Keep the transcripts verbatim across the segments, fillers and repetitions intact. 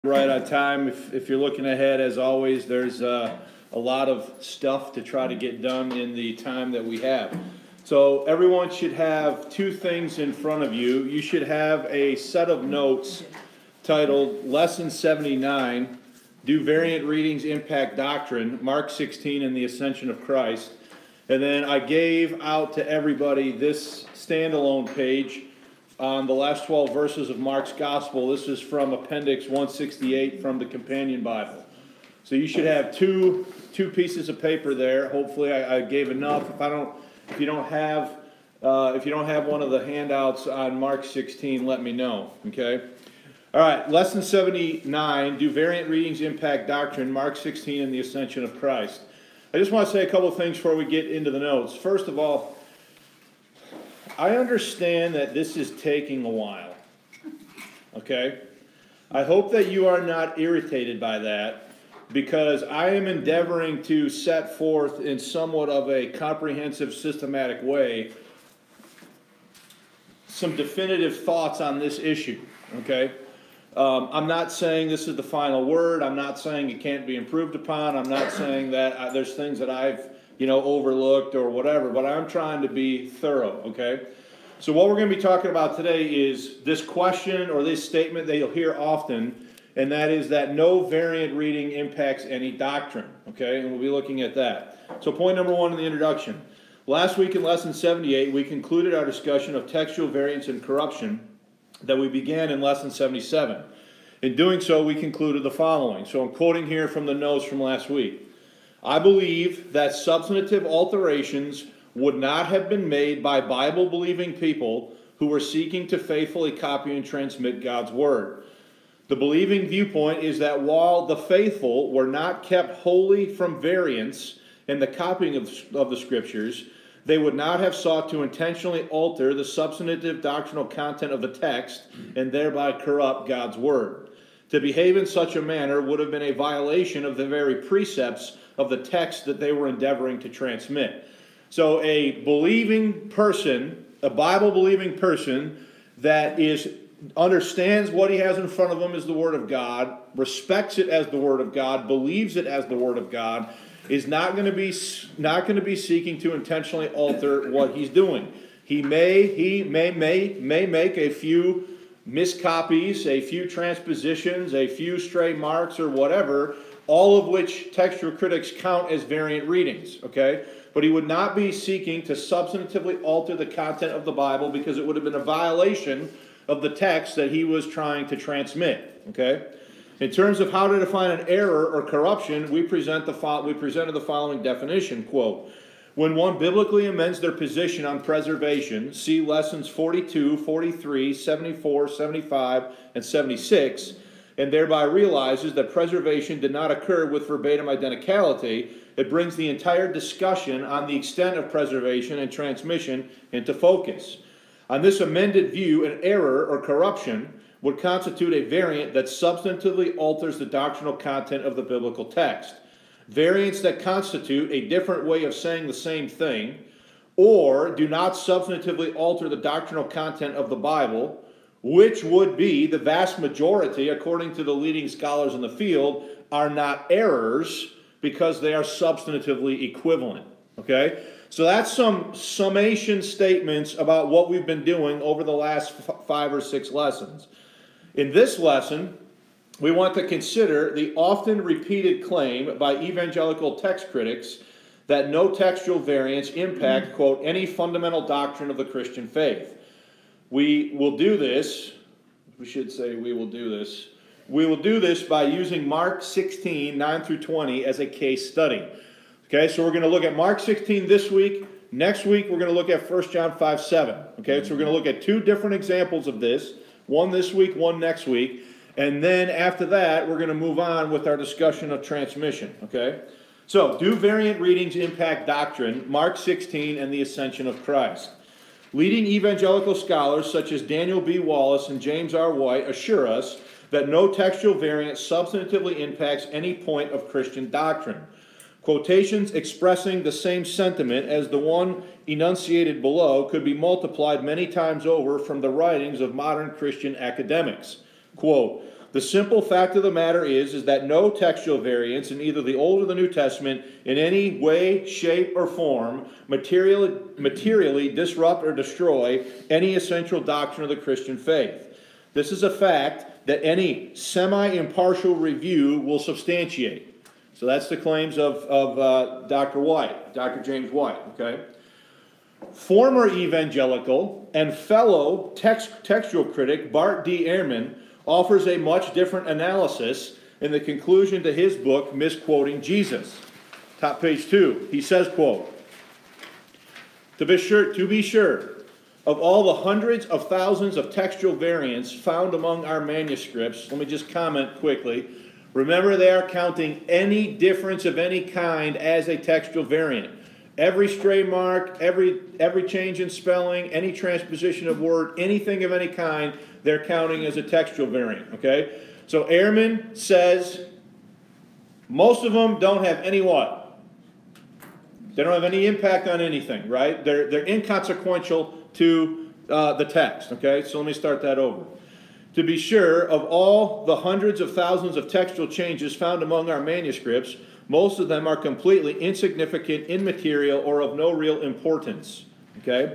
Right on time. If, if you're looking ahead, as always, there's uh, a lot of stuff to try to get done in the time that we have. So everyone should have two things in front of you. You should have a set of notes titled Lesson seventy-nine, Do Variant Readings Impact Doctrine, Mark sixteen and the Ascension of Christ. And then I gave out to everybody this standalone page on the last twelve verses of Mark's Gospel. This is from Appendix one sixty-eight from the Companion Bible. So you should have two two pieces of paper there. Hopefully I, I gave enough. If I don't, if you don't have, uh, if you don't have one of the handouts on Mark sixteen, let me know. Okay. All right. Lesson seventy-nine. Do variant readings impact doctrine? Mark sixteen and the Ascension of Christ. I just want to say a couple of things before we get into the notes. First of all, I understand that this is taking a while, okay? I hope that you are not irritated by that, because I am endeavoring to set forth in somewhat of a comprehensive, systematic way some definitive thoughts on this issue, okay? Um, I'm not saying this is the final word. I'm not saying it can't be improved upon. I'm not saying that uh, there's things that I've you know, overlooked or whatever, but I'm trying to be thorough, okay? So what we're going to be talking about today is this question or this statement that you'll hear often, and that is that no variant reading impacts any doctrine, okay? And we'll be looking at that. So point number one in the introduction. Last week in Lesson seventy-eight, we concluded our discussion of textual variance and corruption that we began in Lesson seventy-seven. In doing so, we concluded the following. So I'm quoting here from the notes from last week. I believe that substantive alterations would not have been made by Bible-believing people who were seeking to faithfully copy and transmit God's Word. The believing viewpoint is that while the faithful were not kept wholly from variance in the copying of, of the Scriptures, they would not have sought to intentionally alter the substantive doctrinal content of the text and thereby corrupt God's Word. To behave in such a manner would have been a violation of the very precepts of the text that they were endeavoring to transmit. So a believing person, a Bible-believing person that is understands what he has in front of him is the Word of God, respects it as the Word of God, believes it as the Word of God, is not going to be not going to be seeking to intentionally alter what he's doing. He may he may may may make a few miscopies, a few transpositions, a few stray marks or whatever, all of which textual critics count as variant readings, okay? But he would not be seeking to substantively alter the content of the Bible because it would have been a violation of the text that he was trying to transmit, okay? In terms of how to define an error or corruption, we present the fo- we presented the following definition, quote, when one biblically amends their position on preservation, see lessons forty-two, forty-three, seventy-four, seventy-five, and seventy-six, and thereby realizes that preservation did not occur with verbatim identicality, it brings the entire discussion on the extent of preservation and transmission into focus. On this amended view, an error or corruption would constitute a variant that substantively alters the doctrinal content of the biblical text. Variants that constitute a different way of saying the same thing, or do not substantively alter the doctrinal content of the Bible, which would be the vast majority, according to the leading scholars in the field, are not errors because they are substantively equivalent. Okay? So that's some summation statements about what we've been doing over the last f- five or six lessons. In this lesson, we want to consider the often repeated claim by evangelical text critics that no textual variants impact, quote, any fundamental doctrine of the Christian faith. We will do this, we should say we will do this, we will do this by using Mark sixteen, nine through twenty as a case study. Okay, so we're going to look at Mark sixteen this week. Next week, we're going to look at First John five, seven. Okay, so we're going to look at two different examples of this, one this week, one next week. And then after that, we're going to move on with our discussion of transmission, okay? So, do variant readings impact doctrine? Mark sixteen and the Ascension of Christ. Leading evangelical scholars such as Daniel B. Wallace and James R. White assure us that no textual variant substantively impacts any point of Christian doctrine. Quotations expressing the same sentiment as the one enunciated below could be multiplied many times over from the writings of modern Christian academics. Quote, The simple fact of the matter is, is that no textual variants in either the Old or the New Testament in any way, shape, or form materially, materially disrupt or destroy any essential doctrine of the Christian faith. This is a fact that any semi-impartial review will substantiate. So that's the claims of, of uh, Doctor White, Doctor James White, okay? Former evangelical and fellow text, textual critic Bart D. Ehrman offers a much different analysis in the conclusion to his book, Misquoting Jesus. Top page two, he says, quote, to be sure, to be sure, of all the hundreds of thousands of textual variants found among our manuscripts, let me just comment quickly. Remember, they are counting any difference of any kind as a textual variant. Every stray mark, every, every change in spelling, any transposition of word, anything of any kind, they're counting as a textual variant, okay? So Ehrman says most of them don't have any what? They don't have any impact on anything, right? They're, they're inconsequential to uh, the text, okay? So let me start that over. To be sure, of all the hundreds of thousands of textual changes found among our manuscripts, most of them are completely insignificant, immaterial, or of no real importance, okay?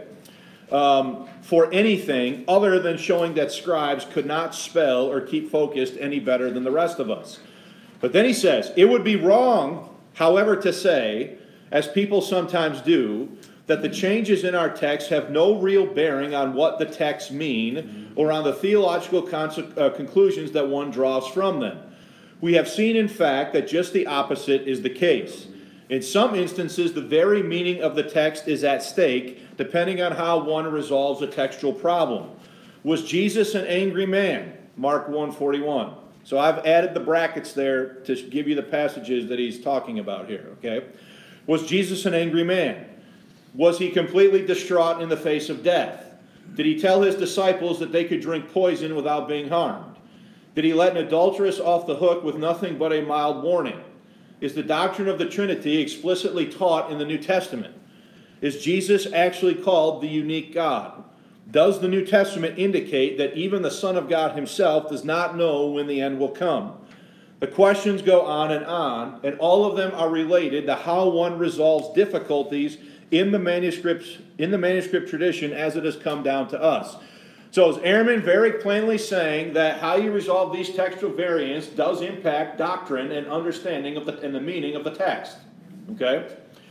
Um, for anything other than showing that scribes could not spell or keep focused any better than the rest of us. But then he says, it would be wrong, however, to say, as people sometimes do, that the changes in our text have no real bearing on what the texts mean or on the theological conse- uh, conclusions that one draws from them. We have seen, in fact, that just the opposite is the case. In some instances, the very meaning of the text is at stake, depending on how one resolves a textual problem. Was Jesus an angry man? Mark one forty-one. So I've added the brackets there to give you the passages that he's talking about here, okay? Was Jesus an angry man? Was he completely distraught in the face of death? Did he tell his disciples that they could drink poison without being harmed? Did he let an adulteress off the hook with nothing but a mild warning? Is the doctrine of the Trinity explicitly taught in the New Testament? Is Jesus actually called the unique God? Does the New Testament indicate that even the Son of God himself does not know when the end will come? The questions go on and on, and all of them are related to how one resolves difficulties in the manuscripts, in the manuscript tradition as it has come down to us. So is Ehrman very plainly saying that how you resolve these textual variants does impact doctrine and understanding of the, and the meaning of the text? Okay?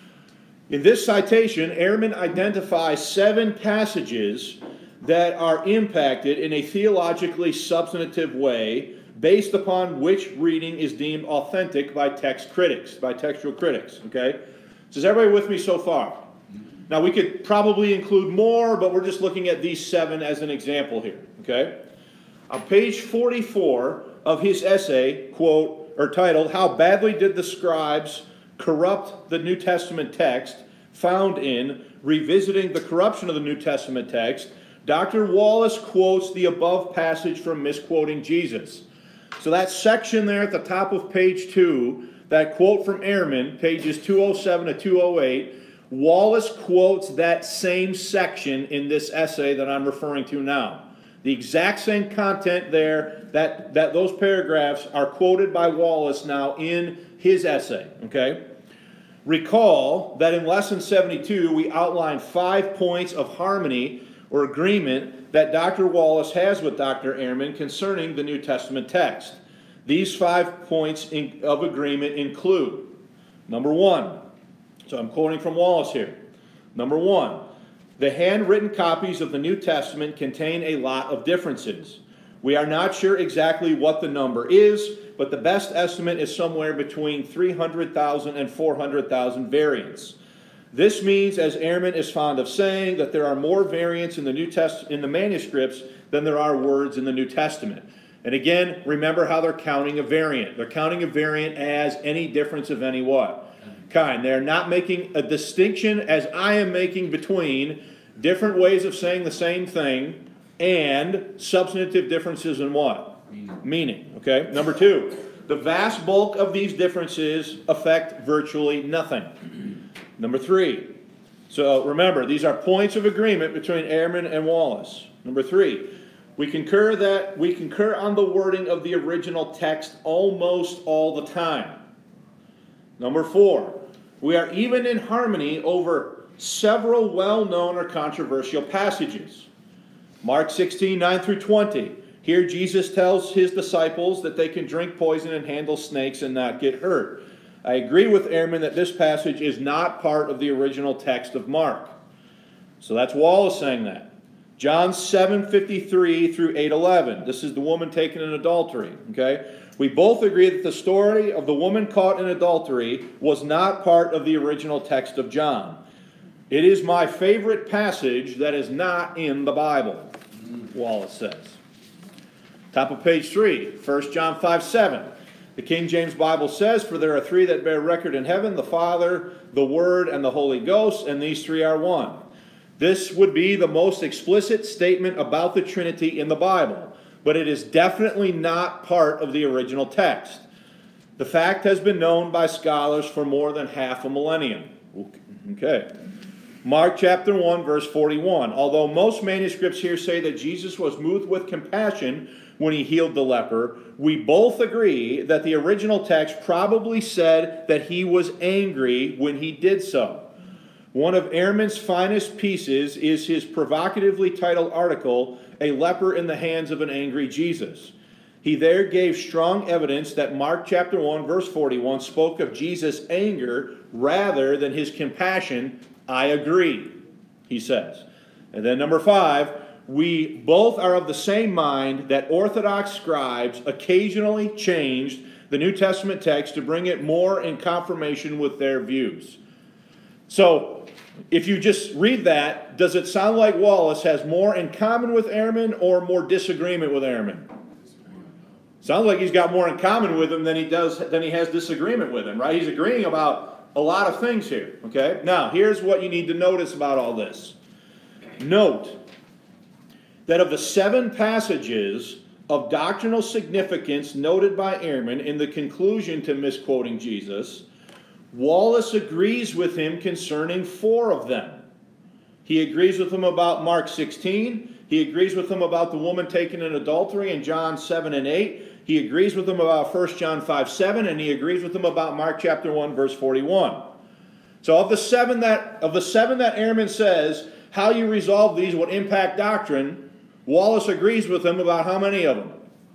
In this citation, Ehrman identifies seven passages that are impacted in a theologically substantive way based upon which reading is deemed authentic by text critics, by textual critics. Okay? So is everybody with me so far? Now, we could probably include more, but we're just looking at these seven as an example here, okay? On page forty-four of his essay, quote, or titled, How Badly Did the Scribes Corrupt the New Testament Text, found in Revisiting the Corruption of the New Testament Text, Doctor Wallace quotes the above passage from Misquoting Jesus. So that section there at the top of page two, that quote from Ehrman, pages two oh seven to two oh eight, Wallace quotes that same section in this essay that I'm referring to now. The exact same content there, that, that those paragraphs are quoted by Wallace now in his essay, okay? Recall that in lesson seventy-two, we outlined five points of harmony or agreement that Doctor Wallace has with Doctor Ehrman concerning the New Testament text. These five points in, of agreement include, number one, so I'm quoting from Wallace here. Number one, the handwritten copies of the New Testament contain a lot of differences. We are not sure exactly what the number is, but the best estimate is somewhere between three hundred thousand and four hundred thousand variants. This means, as Ehrman is fond of saying, that there are more variants in the New Test in the manuscripts than there are words in the New Testament. And again, remember how they're counting a variant. They're counting a variant as any difference of any what? Kind. They're not making a distinction as I am making between different ways of saying the same thing and substantive differences in what? Meaning. Meaning. Okay. Number two, the vast bulk of these differences affect virtually nothing. Number three, so remember, these are points of agreement between Ehrman and Wallace. Number three, We concur that we concur on the wording of the original text almost all the time. Number four, we are even in harmony over several well-known or controversial passages. Mark sixteen, nine through twenty. Here Jesus tells his disciples that they can drink poison and handle snakes and not get hurt. I agree with Ehrman that this passage is not part of the original text of Mark. So that's Wallace saying that. John seven fifty-three through eight eleven. This is the woman taken in adultery. Okay? We both agree that the story of the woman caught in adultery was not part of the original text of John. It is my favorite passage that is not in the Bible, Wallace says. Top of page three, First John five seven. The King James Bible says, "For there are three that bear record in heaven, the Father, the Word, and the Holy Ghost, and these three are one." This would be the most explicit statement about the Trinity in the Bible, but it is definitely not part of the original text. The fact has been known by scholars for more than half a millennium. Okay. Mark chapter one, verse forty-one. Although most manuscripts here say that Jesus was moved with compassion when he healed the leper, we both agree that the original text probably said that he was angry when he did so. One of Ehrman's finest pieces is his provocatively titled article, "A Leper in the Hands of an Angry Jesus." He there gave strong evidence that Mark chapter one, verse forty-one spoke of Jesus' anger rather than his compassion. I agree, he says. And then number five, we both are of the same mind that Orthodox scribes occasionally changed the New Testament text to bring it more in confirmation with their views. So, if you just read that, does it sound like Wallace has more in common with Ehrman or more disagreement with Ehrman? Sounds like he's got more in common with him than he does than he has disagreement with him, right? He's agreeing about a lot of things here, okay? Now, here's what you need to notice about all this. Note that of the seven passages of doctrinal significance noted by Ehrman in the conclusion to misquoting Jesus, Wallace agrees with him concerning four of them. He agrees with him about Mark sixteen. He agrees with him about the woman taken in adultery in John seven and eight. He agrees with him about First John five seven, and he agrees with him about Mark chapter one, verse forty-one. So of the seven that of the seven that Ehrman says, how you resolve these would impact doctrine, Wallace agrees with him about how many of them?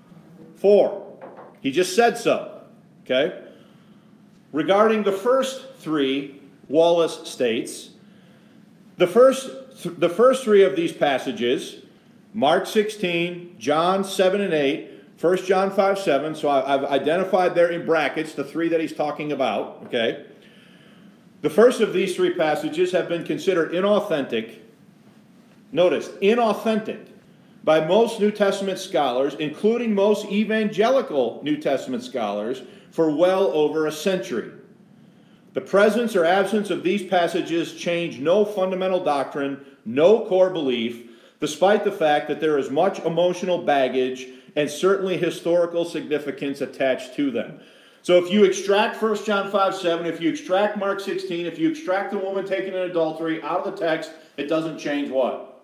Four. He just said so. Okay? Regarding the first three, Wallace states, the first, th- the first three of these passages, Mark sixteen, John seven and eight, First John five seven, so I, I've identified there in brackets the three that he's talking about, okay? The first of these three passages have been considered inauthentic, notice, inauthentic, by most New Testament scholars, including most evangelical New Testament scholars, for well over a century. The presence or absence of these passages change no fundamental doctrine, no core belief, despite the fact that there is much emotional baggage and certainly historical significance attached to them. So if you extract First John five seven, if you extract Mark sixteen, if you extract the woman taken in adultery out of the text, it doesn't change what?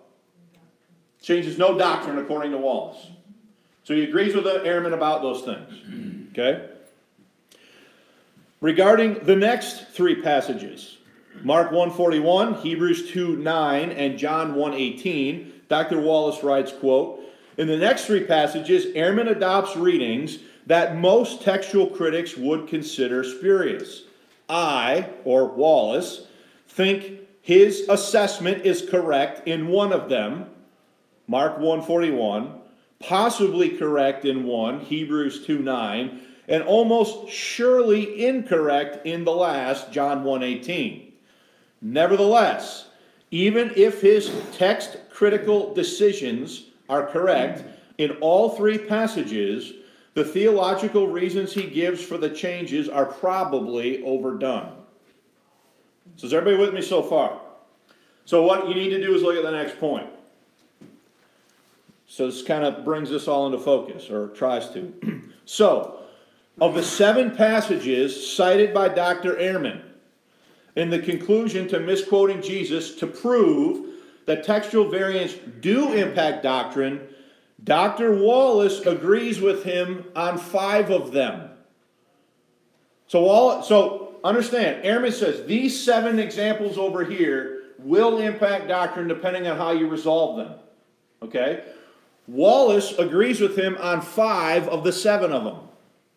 Changes no doctrine according to Wallace. So he agrees with Ehrman about those things. Okay? Regarding the next three passages, Mark one forty-one, Hebrews two nine, and John one eighteen, Doctor Wallace writes, quote, in the next three passages, Ehrman adopts readings that most textual critics would consider spurious. I, or Wallace, think his assessment is correct in one of them, Mark one forty-one, possibly correct in one, Hebrews two nine, and almost surely incorrect in the last, John one eighteen. Nevertheless, even if his text-critical decisions are correct in all three passages, the theological reasons he gives for the changes are probably overdone. So is everybody with me so far? So what you need to do is look at the next point. So this kind of brings this all into focus, or tries to. So, of the seven passages cited by Doctor Ehrman in the conclusion to misquoting Jesus to prove that textual variants do impact doctrine, Doctor Wallace agrees with him on five of them. So all, so understand, Ehrman says these seven examples over here will impact doctrine depending on how you resolve them. Okay? Wallace agrees with him on five of the seven of them.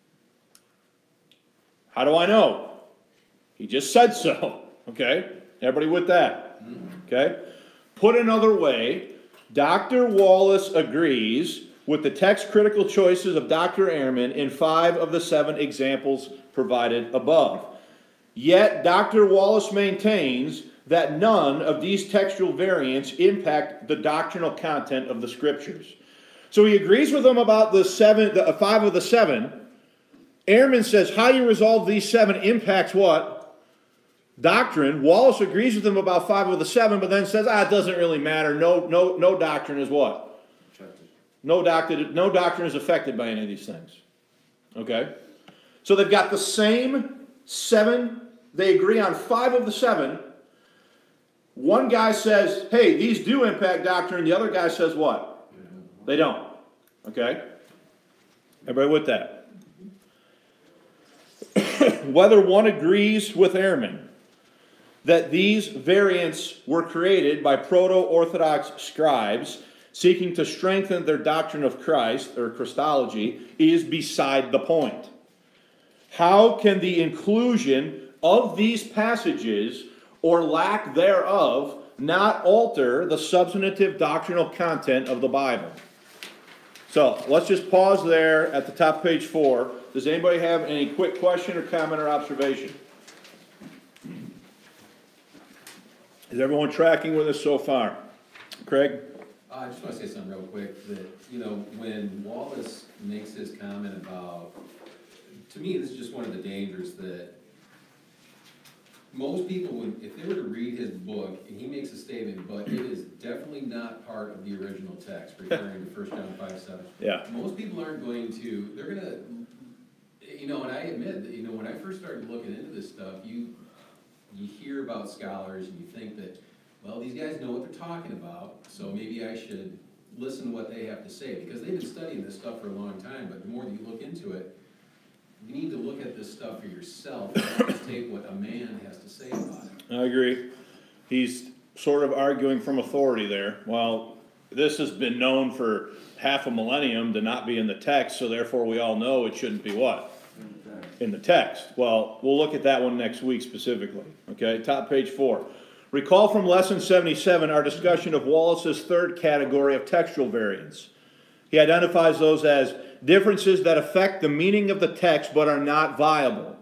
How do I know? He just said so. Okay? Everybody with that? Okay? Put another way, Doctor Wallace agrees with the text-critical choices of Doctor Ehrman in five of the seven examples provided above. Yet, Doctor Wallace maintains that none of these textual variants impact the doctrinal content of the Scriptures. So he agrees with them about the seven, the five of the seven. Ehrman says how you resolve these seven impacts what? Doctrine. Wallace agrees with him about five of the seven, but then says, ah, it doesn't really matter. No, no, no doctrine is what? No doctrine, no doctrine is affected by any of these things. Okay? So they've got the same seven. They agree on five of the seven. One guy says, hey, these do impact doctrine. The other guy says what? They don't. Okay? Everybody with that? Whether one agrees with Ehrman that these variants were created by proto-Orthodox scribes seeking to strengthen their doctrine of Christ, or Christology, is beside the point. How can the inclusion of these passages, or lack thereof, not alter the substantive doctrinal content of the Bible? So, let's just pause there at the top of page four. Does anybody have any quick question or comment or observation? Is everyone tracking with us so far? Craig? Uh, I just want to say something real quick, that, you know, when Wallace makes his comment about, to me, this is just one of the dangers that most people would, if they were to read his book, and he makes a statement, but it is definitely not part of the original text, referring to First John five seven. Yeah. Most people aren't going to, they're going to, you know, and I admit that, you know, when I first started looking into this stuff, you, you hear about scholars and you think that, well, these guys know what they're talking about, so maybe I should listen to what they have to say, because they've been studying this stuff for a long time, but the more that you look into it, you need to look at this stuff for yourself and not just take what a man has to say about it. I agree. He's sort of arguing from authority there. Well, this has been known for half a millennium to not be in the text, so therefore we all know it shouldn't be what? In the text. Well, we'll look at that one next week specifically. Okay, top page four. Recall from lesson seventy-seven our discussion of Wallace's third category of textual variants. He identifies those as differences that affect the meaning of the text but are not viable.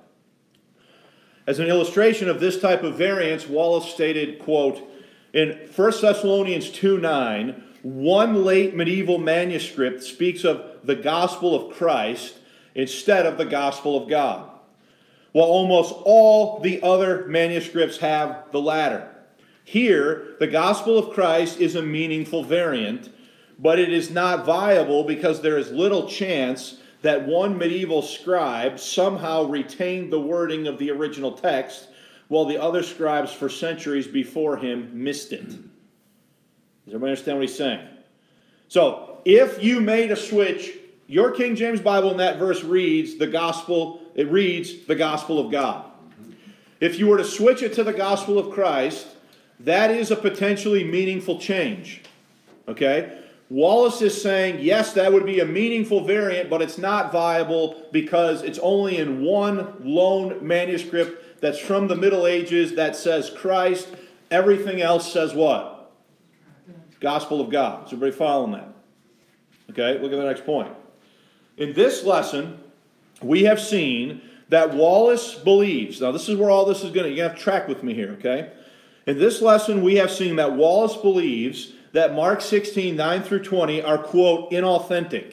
As an illustration of this type of variance, Wallace stated, quote, in First Thessalonians two nine, one late medieval manuscript speaks of the gospel of Christ instead of the gospel of God, while almost all the other manuscripts have the latter. Here, the gospel of Christ is a meaningful variant, but it is not viable because there is little chance that one medieval scribe somehow retained the wording of the original text, while the other scribes for centuries before him missed it. Does everybody understand what he's saying? So, if you made a switch, your King James Bible in that verse reads the gospel, it reads the gospel of God. If you were to switch it to the gospel of Christ, that is a potentially meaningful change. Okay? Wallace is saying, yes, that would be a meaningful variant, but it's not viable because it's only in one lone manuscript that's from the Middle Ages that says Christ. Everything else says what? Gospel of God. Is everybody following that? Okay, look at the next point. In this lesson, we have seen that Wallace believes, now this is where all this is going to, you have to track with me here, okay? In this lesson, we have seen that Wallace believes that Mark sixteen, nine through twenty are, quote, inauthentic,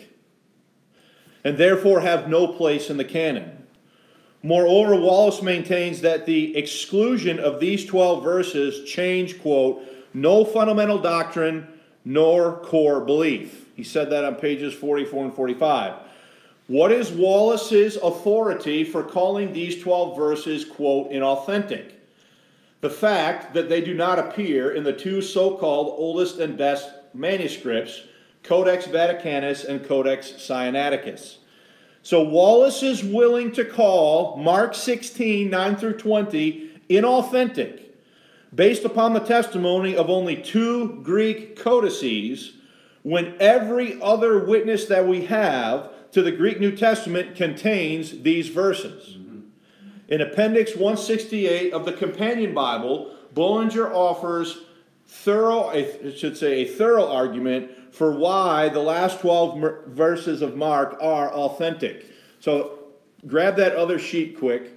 and therefore have no place in the canon. Moreover, Wallace maintains that the exclusion of these twelve verses change, quote, no fundamental doctrine nor core belief. He said that on pages forty-four and forty-five. What is Wallace's authority for calling these twelve verses, quote, inauthentic? The fact that they do not appear in the two so-called oldest and best manuscripts Codex Vaticanus and Codex Sinaiticus. So Wallace is willing to call Mark sixteen, nine through twenty inauthentic, based upon the testimony of only two Greek codices, when every other witness that we have to the Greek New Testament contains these verses. Mm-hmm. In Appendix one sixty-eight of the Companion Bible, Bullinger offers thorough, I should say, a thorough argument for why the last twelve verses of Mark are authentic. So grab that other sheet quick.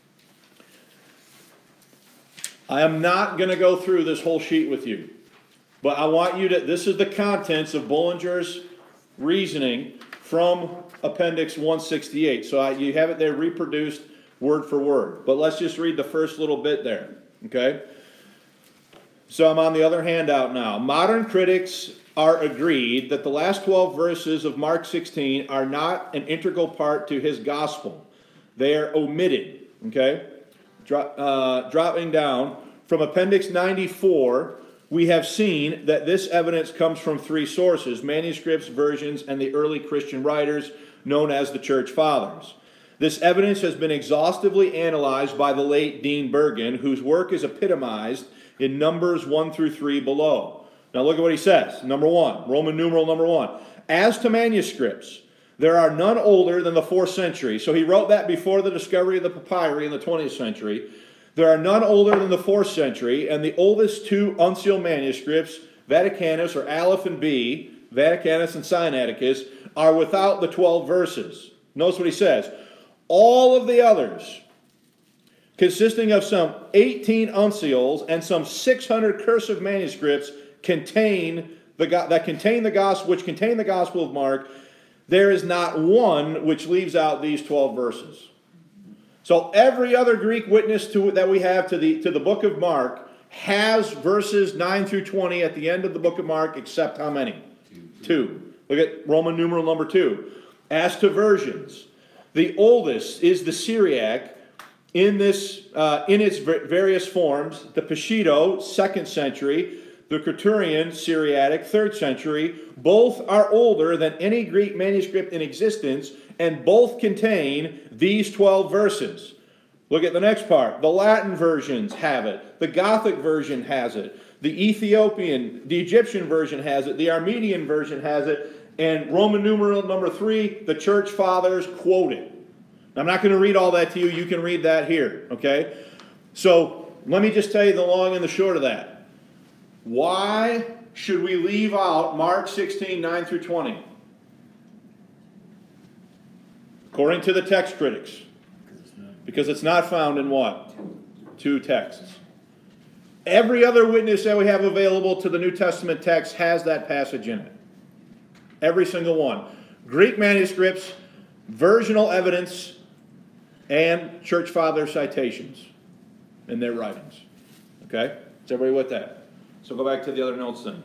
I am not going to go through this whole sheet with you, but I want you to, this is the contents of Bullinger's reasoning from Appendix one sixty-eight. So I, you have it there reproduced word for word. But let's just read the first little bit there, okay? So I'm on the other handout now. Modern critics are agreed that the last twelve verses of Mark sixteen are not an integral part to his gospel. They are omitted, okay? Dro uh, dropping down from Appendix ninety-four, we have seen that this evidence comes from three sources: manuscripts, versions, and the early Christian writers known as the Church Fathers. This evidence has been exhaustively analyzed by the late Dean Bergen, whose work is epitomized in Numbers one through three below. Now look at what he says. Number one, Roman numeral number one. As to manuscripts, there are none older than the fourth century. So he wrote that before the discovery of the papyri in the twentieth century. There are none older than the fourth century, and the oldest two uncial manuscripts, Vaticanus or Aleph and B, Vaticanus and Sinaiticus, are without the twelve verses. Notice what he says. All of the others, consisting of some eighteen uncials and some six hundred cursive manuscripts, contain the that contain the gospel, which contain the Gospel of Mark. There is not one which leaves out these twelve verses. So every other Greek witness to that we have to the to the book of Mark has verses nine through twenty at the end of the book of Mark, except how many? Two. Two. Look at Roman numeral number two. As to versions, the oldest is the Syriac in this uh, in its various forms. The Peshitta, second century. The Creturian, Syriatic, third century. Both are older than any Greek manuscript in existence, and both contain these twelve verses. Look at the next part. The Latin versions have it. The Gothic version has it. The Ethiopian, the Egyptian version has it. The Armenian version has it. And Roman numeral number three, the Church Fathers quote it. I'm not going to read all that to you. You can read that here, okay? So let me just tell you the long and the short of that. Why should we leave out Mark sixteen, nine through twenty? According to the text critics. Because it's not found in what? Two texts. Every other witness that we have available to the New Testament text has that passage in it. Every single one. Greek manuscripts, versional evidence, and church father citations in their writings. Okay? Is everybody with that? So go back to the other notes then.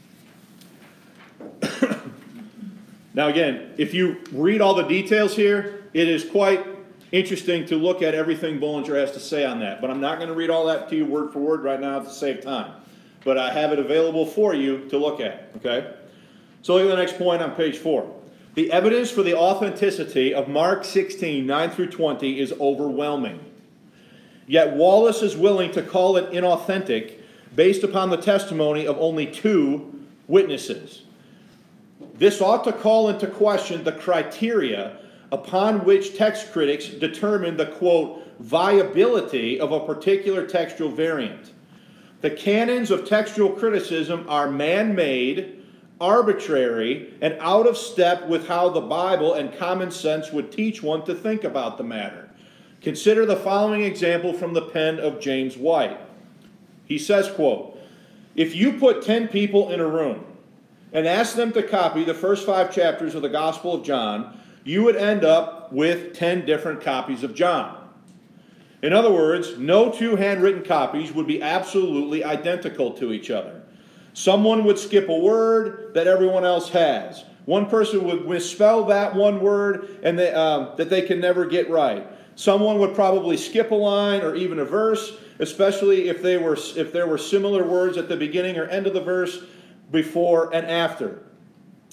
Now again, if you read all the details here, it is quite interesting to look at everything Bullinger has to say on that. But I'm not going to read all that to you word for word right now to save time. But I have it available for you to look at. Okay? So look at the next point on page four. The evidence for the authenticity of Mark sixteen, nine through twenty is overwhelming. Yet Wallace is willing to call it inauthentic based upon the testimony of only two witnesses. This ought to call into question the criteria upon which text critics determine the, quote, viability of a particular textual variant. The canons of textual criticism are man-made, arbitrary, and out of step with how the Bible and common sense would teach one to think about the matter. Consider the following example from the pen of James White. He says, quote, if you put ten people in a room and ask them to copy the first five chapters of the Gospel of John, you would end up with ten different copies of John. In other words, no two handwritten copies would be absolutely identical to each other. Someone would skip a word that everyone else has. One person would misspell that one word and they, um, that they can never get right. Someone would probably skip a line or even a verse, especially if they were if there were similar words at the beginning or end of the verse, before and after.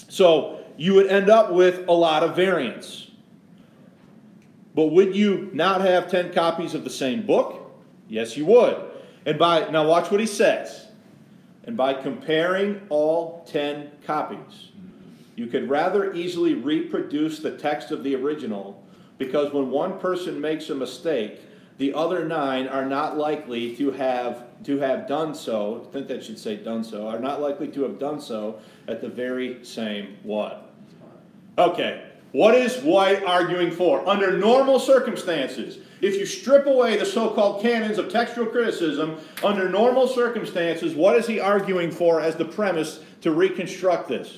So you would end up with a lot of variance. But would you not have ten copies of the same book? Yes, you would. And by, now watch what he says. And by comparing all ten copies, you could rather easily reproduce the text of the original, because when one person makes a mistake, the other nine are not likely to have to have done so. I think that should say done so. Are not likely to have done so at the very same what? Okay. What is White arguing for? Under normal circumstances, if you strip away the so-called canons of textual criticism, under normal circumstances, what is he arguing for as the premise to reconstruct this?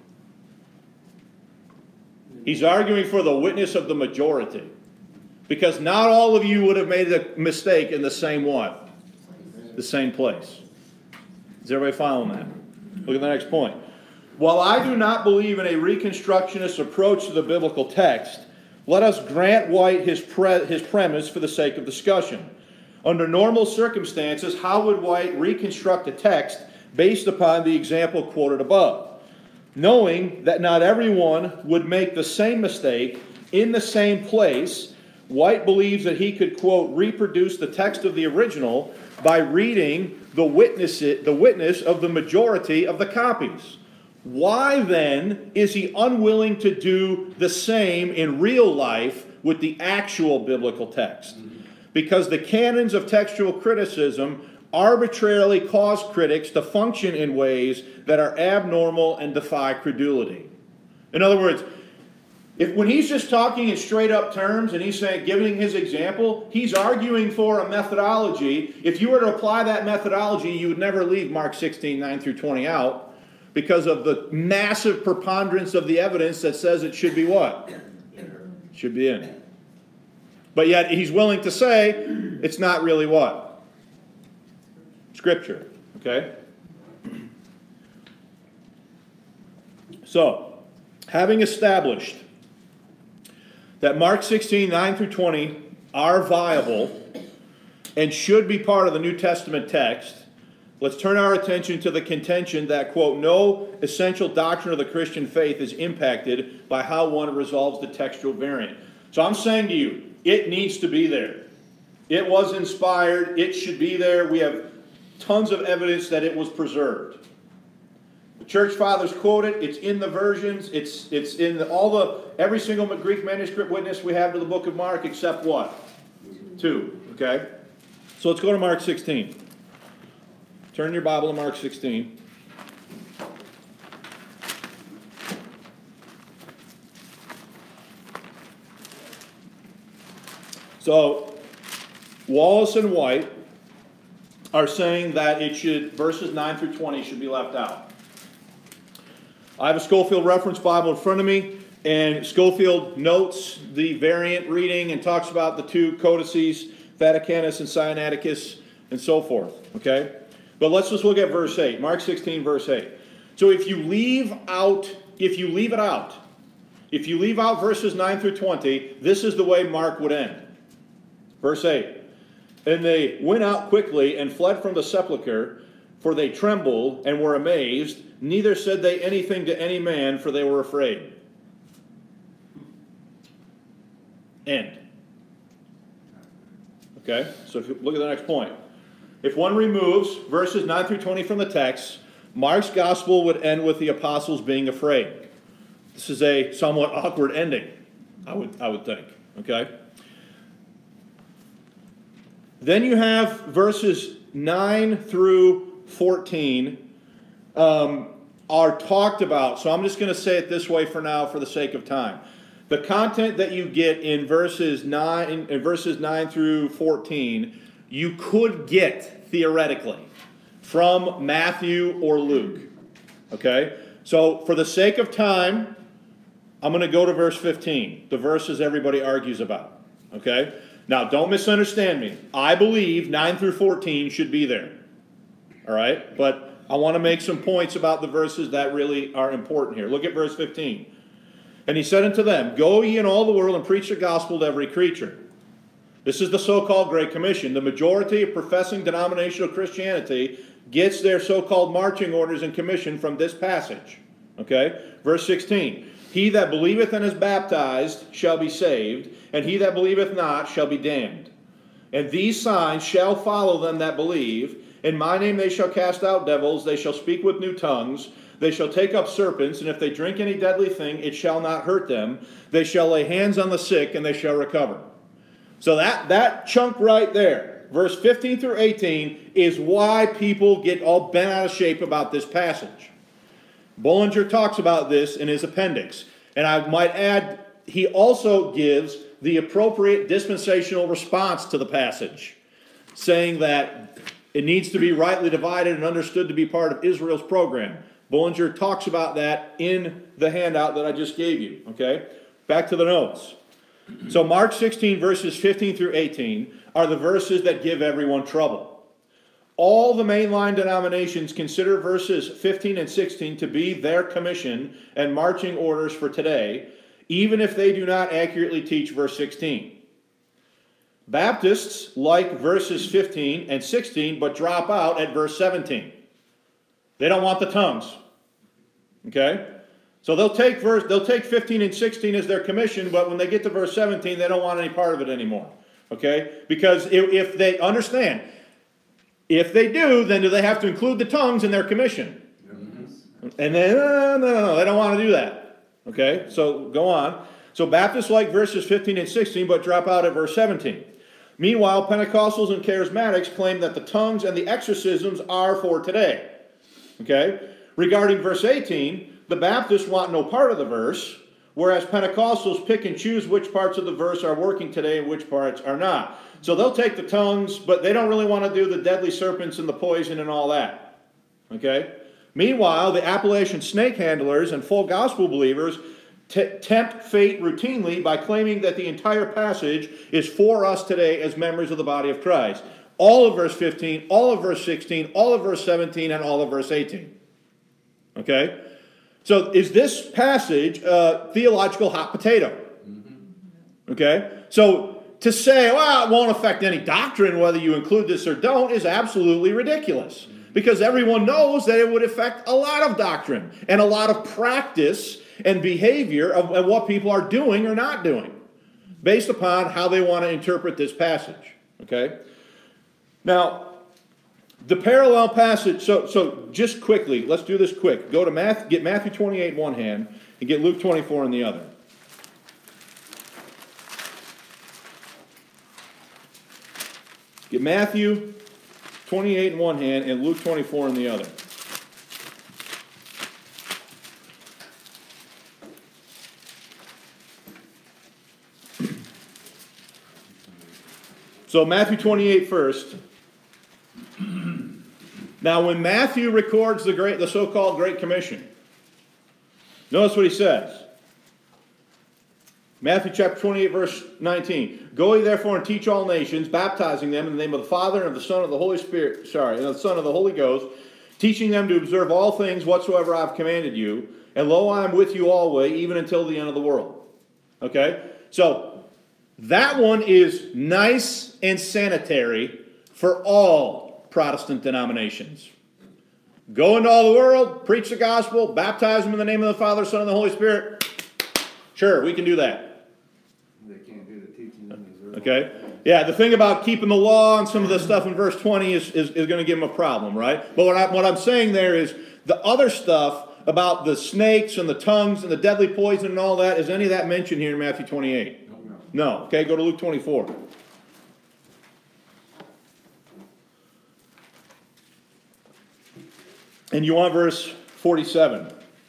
He's arguing for the witness of the majority. Because not all of you would have made a mistake in the same what? The same place. Is everybody following that? Look at the next point. While I do not believe in a reconstructionist approach to the biblical text, let us grant White his, pre- his premise for the sake of discussion. Under normal circumstances, how would White reconstruct a text based upon the example quoted above? Knowing that not everyone would make the same mistake in the same place, White believes that he could, quote, reproduce the text of the original by reading the witness, the witness of the majority of the copies. Why then is he unwilling to do the same in real life with the actual biblical text? Because the canons of textual criticism arbitrarily cause critics to function in ways that are abnormal and defy credulity. In other words, if when he's just talking in straight up terms and he's saying, giving his example, he's arguing for a methodology. If you were to apply that methodology, you would never leave Mark sixteen, nine through twenty out, because of the massive preponderance of the evidence that says it should be what? Should be in. But yet he's willing to say it's not really what? Scripture. Okay? So, having established that Mark sixteen, nine through twenty are viable and should be part of the New Testament text, let's turn our attention to the contention that, quote, no essential doctrine of the Christian faith is impacted by how one resolves the textual variant. So I'm saying to you, it needs to be there. It was inspired. It should be there. We have tons of evidence that it was preserved. The church fathers quote it. It's in the versions. It's it's in the, all the every single Greek manuscript witness we have to the book of Mark except what? Two. Okay. So let's go to Mark sixteen. Turn your Bible to Mark sixteen. So Wallace and White are saying that it should verses nine through twenty should be left out. I have a Scofield Reference Bible in front of me, and Scofield notes the variant reading and talks about the two codices, Vaticanus and Sinaiticus, and so forth. Okay? But let's just look at verse eight. Mark sixteen, verse eight. So if you leave out, if you leave it out, if you leave out verses nine through twenty, this is the way Mark would end. Verse eight. And they went out quickly and fled from the sepulchre, for they trembled and were amazed. Neither said they anything to any man, for they were afraid. End. Okay? So if you look at the next point. If one removes verses nine through twenty from the text, Mark's gospel would end with the apostles being afraid. This is a somewhat awkward ending, I would, I would think. Okay? Then you have verses nine through fourteen um, are talked about. So I'm just going to say it this way for now for the sake of time. The content that you get in verses nine, in verses nine through fourteen, you could get theoretically from Matthew or Luke. Okay? So for the sake of time, I'm going to go to verse fifteen, the verses everybody argues about. Okay? Now, don't misunderstand me. I believe nine through fourteen should be there. All right? But I want to make some points about the verses that really are important here. Look at verse fifteen. And he said unto them, go ye in all the world and preach the gospel to every creature. This is the so-called Great Commission. The majority of professing denominational Christianity gets their so-called marching orders and commission from this passage. Okay? Verse sixteen. He that believeth and is baptized shall be saved, and he that believeth not shall be damned. And these signs shall follow them that believe. In my name they shall cast out devils, they shall speak with new tongues, they shall take up serpents, and if they drink any deadly thing, it shall not hurt them. They shall lay hands on the sick, and they shall recover. So that, that chunk right there, verse fifteen through eighteen, is why people get all bent out of shape about this passage. Bollinger talks about this in his appendix. And I might add, he also gives the appropriate dispensational response to the passage, saying that it needs to be rightly divided and understood to be part of Israel's program. Bollinger talks about that in the handout that I just gave you. Okay? Back to the notes. So Mark sixteen, verses fifteen through eighteen, are the verses that give everyone trouble. All the mainline denominations consider verses fifteen and sixteen to be their commission and marching orders for today, even if they do not accurately teach verse sixteen. Baptists like verses fifteen and sixteen, but drop out at verse seventeen. They don't want the tongues. Okay? So they'll take verse, they'll take fifteen and sixteen as their commission, but when they get to verse seventeen, they don't want any part of it anymore. Okay? Because if, if they understand, if they do, then do they have to include the tongues in their commission? Mm-hmm. And then, no, no, no, no, they don't want to do that. Okay, so go on. So Baptists like verses fifteen and sixteen, but drop out at verse seventeen. Meanwhile, Pentecostals and Charismatics claim that the tongues and the exorcisms are for today. Okay? Regarding verse eighteen, the Baptists want no part of the verse, whereas Pentecostals pick and choose which parts of the verse are working today and which parts are not. So they'll take the tongues, but they don't really want to do the deadly serpents and the poison and all that. Okay? Meanwhile, the Appalachian snake handlers and full gospel believers t- tempt fate routinely by claiming that the entire passage is for us today as members of the body of Christ. All of verse fifteen, all of verse sixteen, all of verse seventeen, and all of verse eighteen. Okay? So is this passage a theological hot potato? Okay? So to say, well, it won't affect any doctrine whether you include this or don't is absolutely ridiculous. Because everyone knows that it would affect a lot of doctrine and a lot of practice and behavior of, of what people are doing or not doing based upon how they want to interpret this passage. Okay? Now, the parallel passage, so, so just quickly, let's do this quick. Go to Matthew, get Matthew twenty-eight in one hand and get Luke twenty-four in the other. Get Matthew twenty-eight in one hand and Luke twenty-four in the other. So Matthew twenty-eight first. Now when Matthew records the great, the so-called Great Commission, notice what he says. Matthew chapter twenty-eight, verse nineteen. Go ye therefore and teach all nations, baptizing them in the name of the Father and of the Son and of the Holy Spirit, sorry, and of the Son of the Holy Ghost, teaching them to observe all things whatsoever I have commanded you. And lo, I am with you always, even until the end of the world. Okay? So, that one is nice and sanitary for all Protestant denominations. Go into all the world, preach the gospel, baptize them in the name of the Father, Son, and the Holy Spirit. Sure, we can do that. They can't do the teaching in Israel. Okay? Yeah, the thing about keeping the law and some of the stuff in verse twenty is, is, is going to give them a problem, right? But what, I, what I'm saying there is the other stuff about the snakes and the tongues and the deadly poison and all that, is any of that mentioned here in Matthew twenty-eight? No. No. No. Okay, go to Luke twenty-four. And you want verse forty-seven.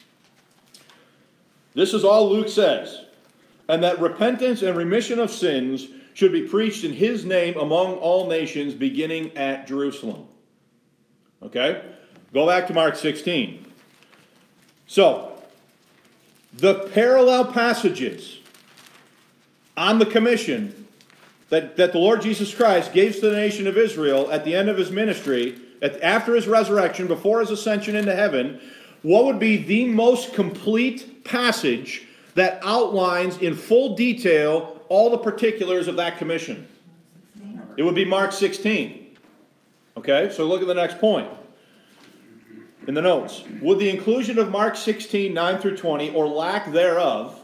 This is all Luke says. And that repentance and remission of sins should be preached in his name among all nations, beginning at Jerusalem. Okay? Go back to Mark sixteen. So, the parallel passages on the commission that, that the Lord Jesus Christ gave to the nation of Israel at the end of his ministry, at, after his resurrection, before his ascension into heaven, what would be the most complete passage that outlines in full detail all the particulars of that commission? It would be Mark sixteen. Okay, so look at the next point. in the notes. Would the inclusion of Mark sixteen, nine through twenty, or lack thereof,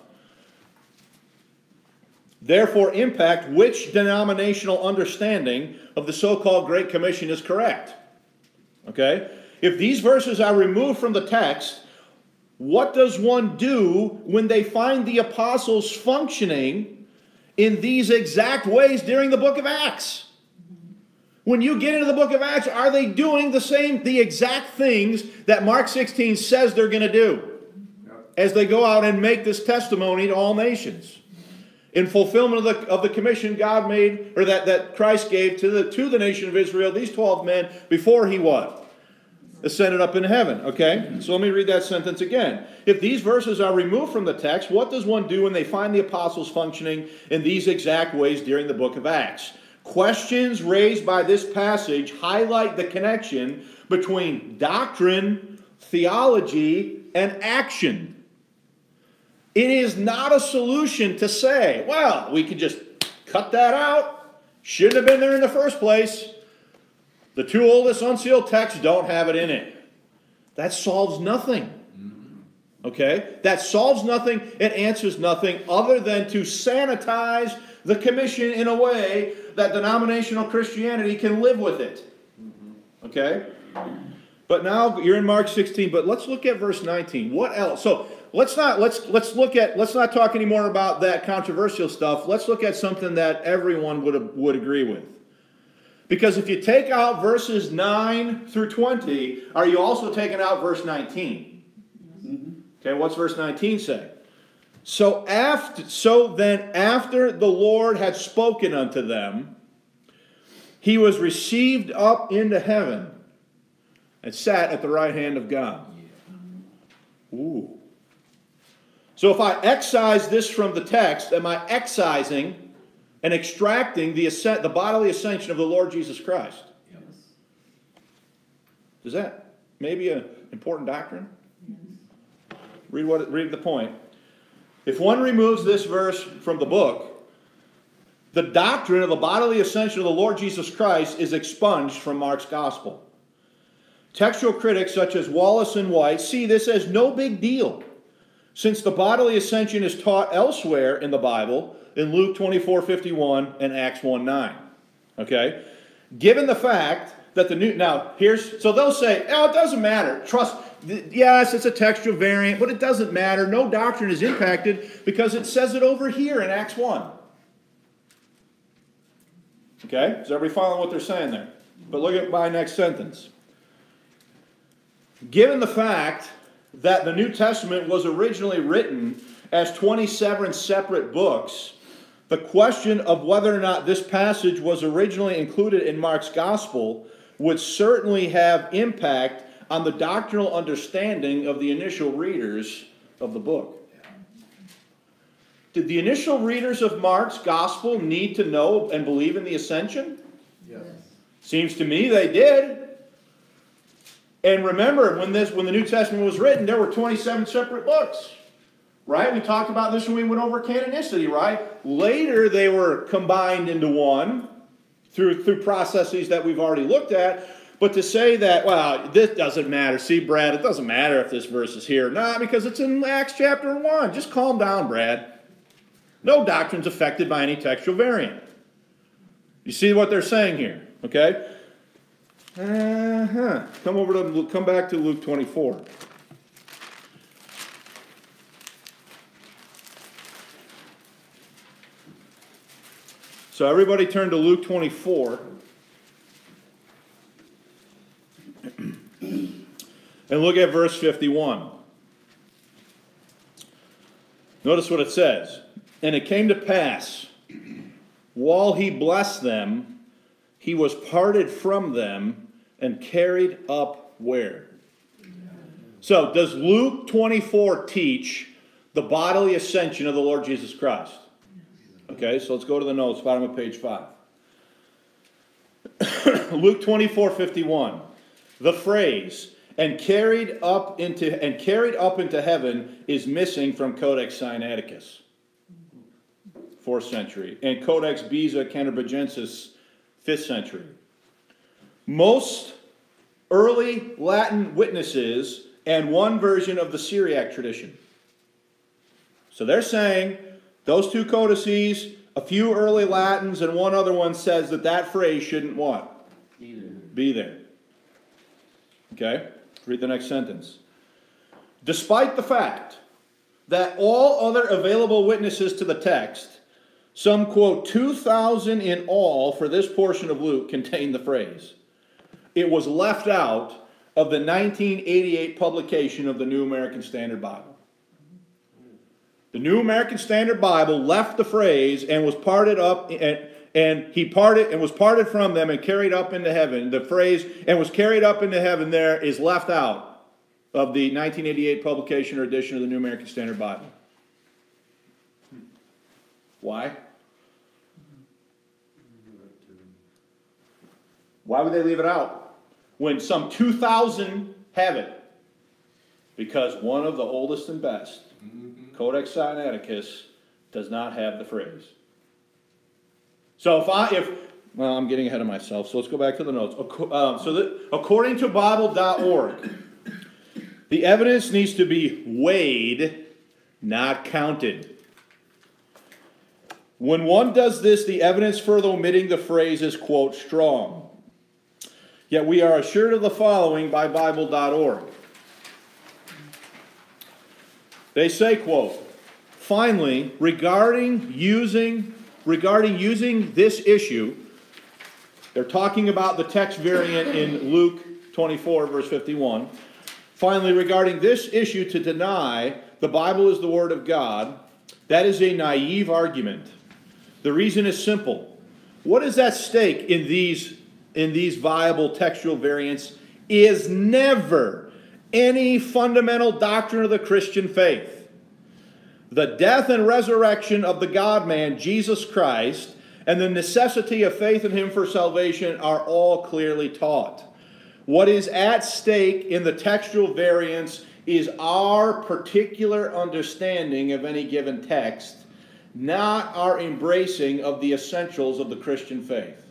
therefore impact which denominational understanding of the so-called Great Commission is correct? Okay? If these verses are removed from the text, what does one do when they find the apostles functioning in these exact ways during the book of Acts? When you get into the book of Acts, are they doing the same, the exact things that Mark sixteen says they're going to do as they go out and make this testimony to all nations? In fulfillment of the, of the commission God made, or that, that Christ gave to the, to the nation of Israel, these twelve men, before he what? Ascended up in heaven, okay? So let me read that sentence again. If these verses are removed from the text, what does one do when they find the apostles functioning in these exact ways during the book of Acts? Questions raised by this passage highlight the connection between doctrine, theology, and action. It is not a solution to say, well, we can just cut that out. Shouldn't have been there in the first place. The two oldest unsealed texts don't have it in it. That solves nothing. Okay? That solves nothing. It answers nothing other than to sanitize the commission in a way that denominational Christianity can live with it. Okay? But now you're in Mark sixteen, but let's look at verse nineteen. What else? So let's not let's let's look at let's not talk anymore about that controversial stuff. Let's look at something that everyone would would agree with. Because if you take out verses nine through twenty, are you also taking out verse nineteen? Okay, what's verse nineteen say? So after so then after the Lord had spoken unto them, he was received up into heaven and sat at the right hand of God. Ooh. So if I excise this from the text, am I excising and extracting the, ascent, the bodily ascension of the Lord Jesus Christ? Yes. Is that maybe an important doctrine? Read what read the point. If one removes this verse from the book, the doctrine of the bodily ascension of the Lord Jesus Christ is expunged from Mark's gospel. Textual critics such as Wallace and White see this as no big deal, since the bodily ascension is taught elsewhere in the Bible, in Luke twenty-four fifty-one and Acts one nine. Okay? Given the fact that the new... Now, here's... So they'll say, oh, it doesn't matter. Trust... Yes, it's a textual variant, but it doesn't matter. No doctrine is impacted because it says it over here in Acts one. Okay? Is everybody following what they're saying there? But look at my next sentence. Given the fact that the New Testament was originally written as twenty-seven separate books, the question of whether or not this passage was originally included in Mark's gospel would certainly have impact on the doctrinal understanding of the initial readers of the book. Did the initial readers of Mark's gospel need to know and believe in the ascension? Yes. Seems to me they did. And remember, when this when the New Testament was written, there were twenty-seven separate books. Right? We talked about this when we went over canonicity, right? Later they were combined into one through, through processes that we've already looked at. But to say that, well, this doesn't matter. See, Brad, it doesn't matter if this verse is here or not because it's in Acts chapter one. Just calm down, Brad. No doctrine's affected by any textual variant. You see what they're saying here, okay? Uh-huh. Come over to, come back to Luke twenty-four. So everybody turn to Luke twenty-four. And look at verse fifty-one. Notice what it says. And it came to pass, while he blessed them, he was parted from them and carried up where? So, does Luke twenty-four teach the bodily ascension of the Lord Jesus Christ? Okay, so let's go to the notes, bottom of page five. Luke twenty-four fifty-one. The phrase, and carried up into and carried up into heaven, is missing from Codex Sinaiticus, fourth century, and Codex Beza Cantabrigensis, fifth century. Most early Latin witnesses and one version of the Syriac tradition. So they're saying those two codices, a few early Latins, and one other one says that that phrase shouldn't what? Either. Be there. Okay? Read the next sentence. Despite the fact that all other available witnesses to the text, some quote two thousand in all for this portion of Luke, contain the phrase, it was left out of the nineteen eighty-eight publication of the New American Standard Bible. The New American Standard Bible left the phrase and was parted up, and, and he parted and was parted from them and carried up into heaven. The phrase "and was carried up into heaven" there is left out of the nineteen eighty-eight publication or edition of the New American Standard Bible. Why? Why would they leave it out when some two thousand have it? Because one of the oldest and best, Codex Sinaiticus, does not have the phrase. So if I, if, well, I'm getting ahead of myself, so let's go back to the notes. Um, so that, according to Bible dot org, the evidence needs to be weighed, not counted. When one does this, the evidence for the omitting the phrase is, quote, strong. Yet we are assured of the following by Bible dot org. They say, quote, finally, regarding using, regarding using this issue, they're talking about the text variant in Luke twenty-four, verse fifty-one. Finally, regarding this issue to deny the Bible is the Word of God, that is a naive argument. The reason is simple. What is at stake in these, in these viable textual variants is never any fundamental doctrine of the Christian faith. The death and resurrection of the God-man, Jesus Christ, and the necessity of faith in him for salvation are all clearly taught. What is at stake in the textual variants is our particular understanding of any given text, not our embracing of the essentials of the Christian faith.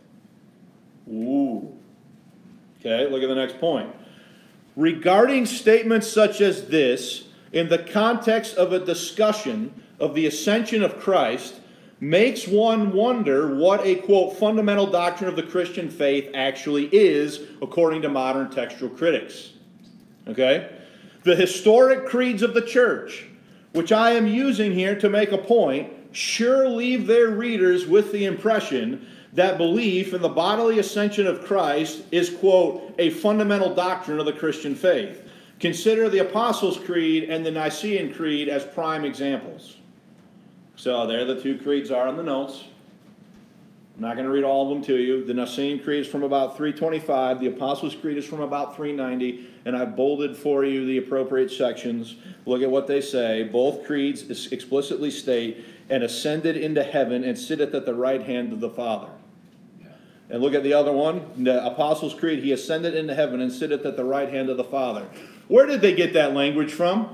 Ooh. Okay, look at the next point. Regarding statements such as this, in the context of a discussion of the ascension of Christ, makes one wonder what a, quote, fundamental doctrine of the Christian faith actually is, according to modern textual critics. Okay? The historic creeds of the church, which I am using here to make a point, sure leave their readers with the impression that belief in the bodily ascension of Christ is, quote, a fundamental doctrine of the Christian faith. Consider the Apostles' Creed and the Nicene Creed as prime examples. So there the two creeds are in the notes. I'm not going to read all of them to you. The Nicene Creed is from about three twenty-five. The Apostles' Creed is from about three ninety. And I've bolded for you the appropriate sections. Look at what they say. Both creeds explicitly state, and ascended into heaven and sitteth at the right hand of the Father. Yeah. And look at the other one. The Apostles' Creed, he ascended into heaven and sitteth at the right hand of the Father. Where did they get that language from?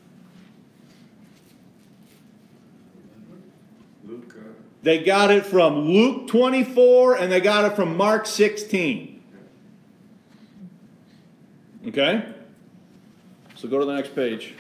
Luke. Uh, They got it from Luke twenty-four and they got it from Mark sixteen. Okay? So go to the next page.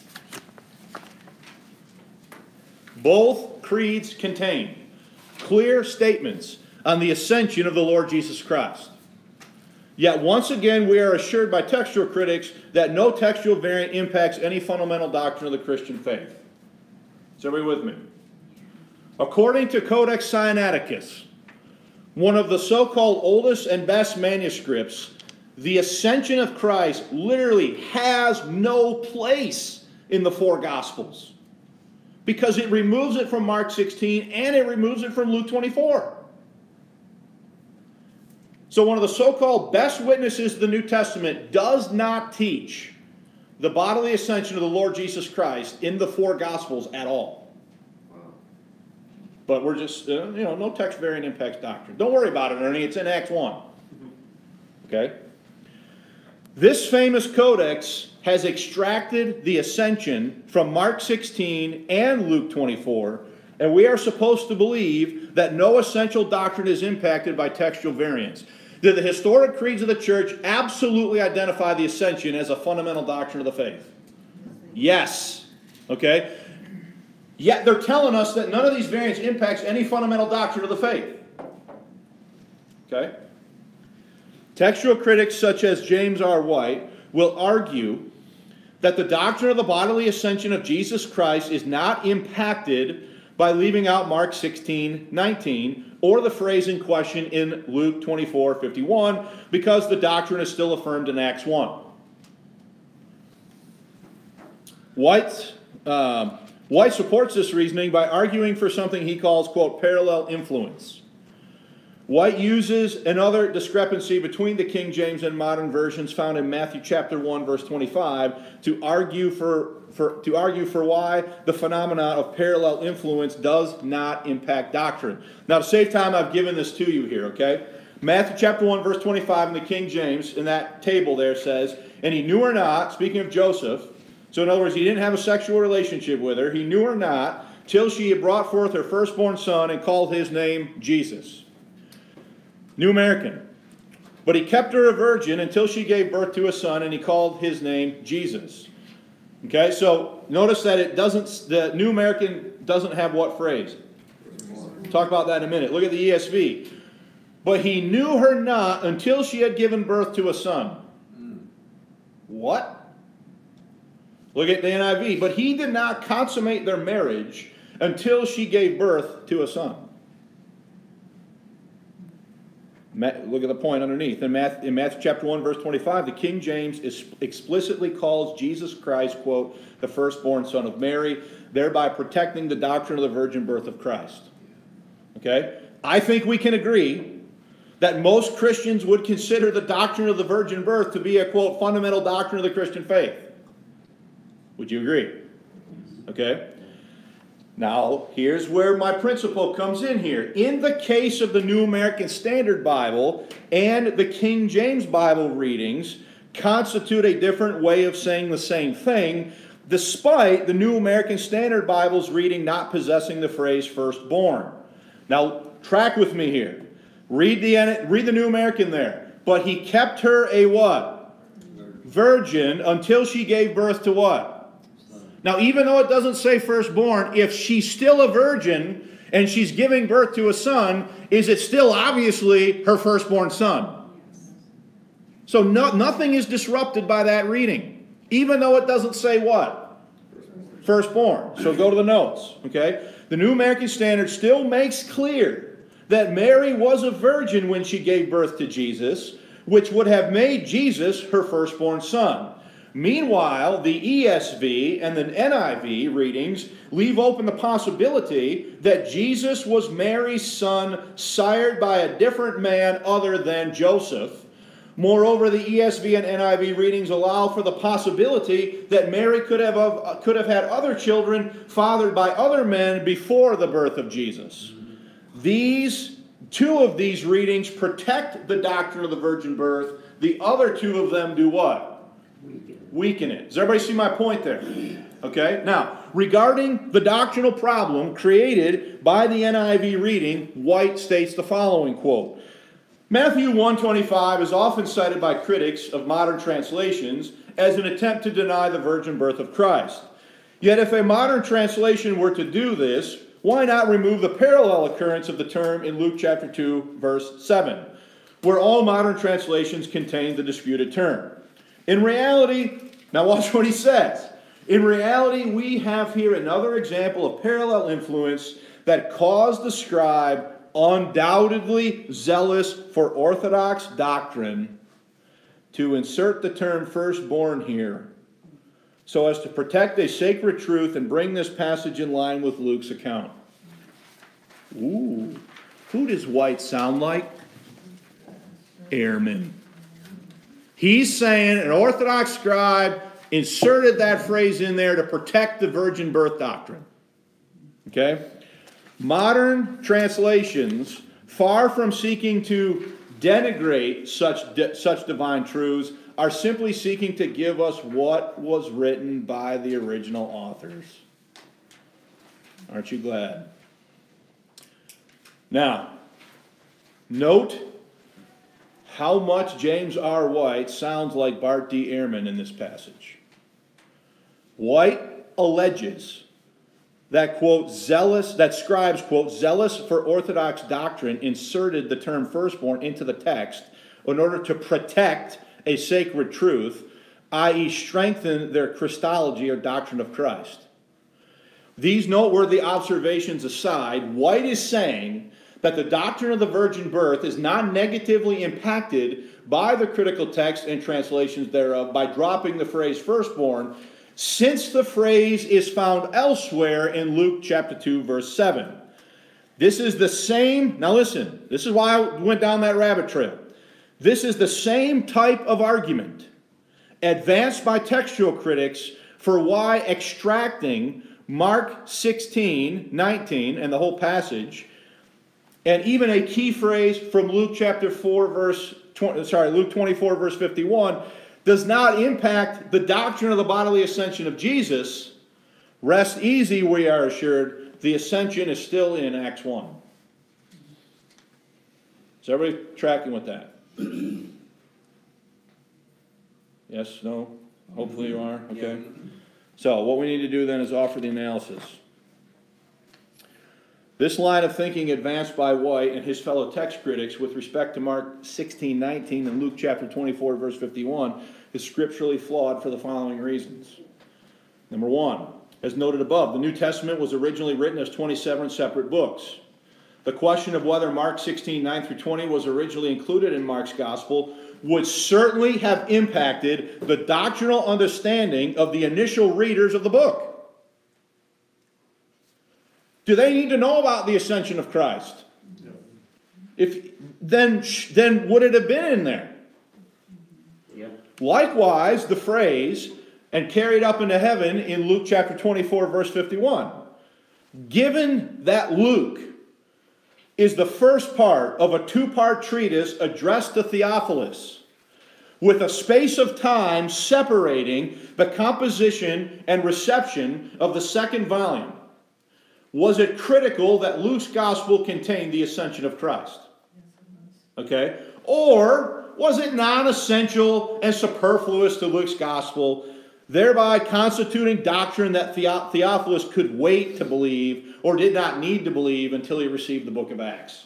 Both creeds contain clear statements on the ascension of the Lord Jesus Christ. Yet once again we are assured by textual critics that no textual variant impacts any fundamental doctrine of the Christian faith. Is everybody with me? According to Codex Sinaiticus, one of the so-called oldest and best manuscripts, the ascension of Christ literally has no place in the four Gospels, because it removes it from Mark sixteen and it removes it from Luke twenty-four. So one of the so-called best witnesses of the New Testament does not teach the bodily ascension of the Lord Jesus Christ in the four Gospels at all. But we're just, uh, you know, no text variant impacts doctrine. Don't worry about it, Ernie. It's in Acts one. Okay? This famous codex has extracted the ascension from Mark sixteen and Luke twenty-four, and we are supposed to believe that no essential doctrine is impacted by textual variants. Do the historic creeds of the church absolutely identify the ascension as a fundamental doctrine of the faith? Yes. Okay? Yet they're telling us that none of these variants impacts any fundamental doctrine of the faith. Okay? Textual critics such as James R. White will argue that the doctrine of the bodily ascension of Jesus Christ is not impacted by leaving out Mark sixteen nineteen or the phrase in question in Luke twenty-four fifty-one, because the doctrine is still affirmed in Acts one. White, uh, White supports this reasoning by arguing for something he calls, quote, parallel influence. White uses another discrepancy between the King James and modern versions found in Matthew chapter one, verse twenty-five, to argue for, for, to argue for why the phenomenon of parallel influence does not impact doctrine. Now, to save time, I've given this to you here, okay? Matthew chapter one, verse twenty-five in the King James, in that table there says, and he knew her not, speaking of Joseph, so in other words, he didn't have a sexual relationship with her, he knew her not, till she had brought forth her firstborn son and called his name Jesus. New American. But he kept her a virgin until she gave birth to a son, and he called his name Jesus. Okay, so notice that it doesn't, the New American doesn't have what phrase? Talk about that in a minute. Look at the E S V. But he knew her not until she had given birth to a son. What? Look at the N I V. But he did not consummate their marriage until she gave birth to a son. Look at the point underneath. In Matthew, in Matthew chapter one, verse twenty-five, the King James is explicitly calls Jesus Christ, quote, the firstborn son of Mary, thereby protecting the doctrine of the virgin birth of Christ. Okay? I think we can agree that most Christians would consider the doctrine of the virgin birth to be a, quote, fundamental doctrine of the Christian faith. Would you agree? Okay? Now, here's where my principle comes in here. In the case of the New American Standard Bible and the King James Bible readings constitute a different way of saying the same thing, despite the New American Standard Bible's reading not possessing the phrase firstborn. Now, track with me here. Read the, read the New American there. But he kept her a what? Virgin until she gave birth to what? Now, even though it doesn't say firstborn, if she's still a virgin and she's giving birth to a son, is it still obviously her firstborn son? So no, nothing is disrupted by that reading, even though it doesn't say what? Firstborn. So go to the notes, okay? The New American Standard still makes clear that Mary was a virgin when she gave birth to Jesus, which would have made Jesus her firstborn son. Meanwhile, the E S V and the N I V readings leave open the possibility that Jesus was Mary's son, sired by a different man other than Joseph. Moreover, the E S V and N I V readings allow for the possibility that Mary could have, uh, could have had other children fathered by other men before the birth of Jesus. These, two of these readings protect the doctrine of the virgin birth. The other two of them do what? Weaken it. Does everybody see my point there? Okay? Now, regarding the doctrinal problem created by the N I V reading, White states the following, quote, Matthew one twenty-five is often cited by critics of modern translations as an attempt to deny the virgin birth of Christ. Yet if a modern translation were to do this, why not remove the parallel occurrence of the term in Luke chapter two, verse seven, where all modern translations contain the disputed term? In reality, now watch what he says. In reality, we have here another example of parallel influence that caused the scribe, undoubtedly zealous for orthodox doctrine, to insert the term firstborn here so as to protect a sacred truth and bring this passage in line with Luke's account. Ooh, who does White sound like? Ehrman. He's saying an Orthodox scribe inserted that phrase in there to protect the virgin birth doctrine. Okay? Modern translations, far from seeking to denigrate such, di- such divine truths, are simply seeking to give us what was written by the original authors. Aren't you glad? Now, note how much James R. White sounds like Bart D. Ehrman in this passage. White alleges that, quote, zealous, that scribes, quote, zealous for orthodox doctrine inserted the term firstborn into the text in order to protect a sacred truth, that is strengthen their Christology or doctrine of Christ. These noteworthy observations aside, White is saying that the doctrine of the virgin birth is not negatively impacted by the critical text and translations thereof by dropping the phrase firstborn, since the phrase is found elsewhere in Luke chapter two, verse seven. This is the same, now listen, this is why I went down that rabbit trail. This is the same type of argument advanced by textual critics for why extracting Mark sixteen, nineteen, and the whole passage, and even a key phrase from Luke chapter four, verse twenty, sorry, Luke twenty-four, verse fifty-one, does not impact the doctrine of the bodily ascension of Jesus. Rest easy, we are assured, the ascension is still in Acts one. Is everybody tracking with that? Yes, no? Hopefully you are, okay. So what we need to do then is offer the analysis. This line of thinking advanced by White and his fellow text critics with respect to Mark sixteen, nineteen and Luke chapter twenty-four, verse fifty-one is scripturally flawed for the following reasons. Number one, as noted above, the New Testament was originally written as twenty-seven separate books. The question of whether Mark sixteen, nine through twenty was originally included in Mark's gospel would certainly have impacted the doctrinal understanding of the initial readers of the book. Do they need to know about the ascension of Christ? No. If then, then would it have been in there? Yep. Likewise, the phrase, and carried up into heaven in Luke chapter twenty-four, verse fifty-one. Given that Luke is the first part of a two-part treatise addressed to Theophilus, with a space of time separating the composition and reception of the second volume, was it critical that Luke's gospel contained the ascension of Christ? Okay? Or was it non-essential and superfluous to Luke's gospel, thereby constituting doctrine that Theophilus could wait to believe or did not need to believe until he received the book of Acts?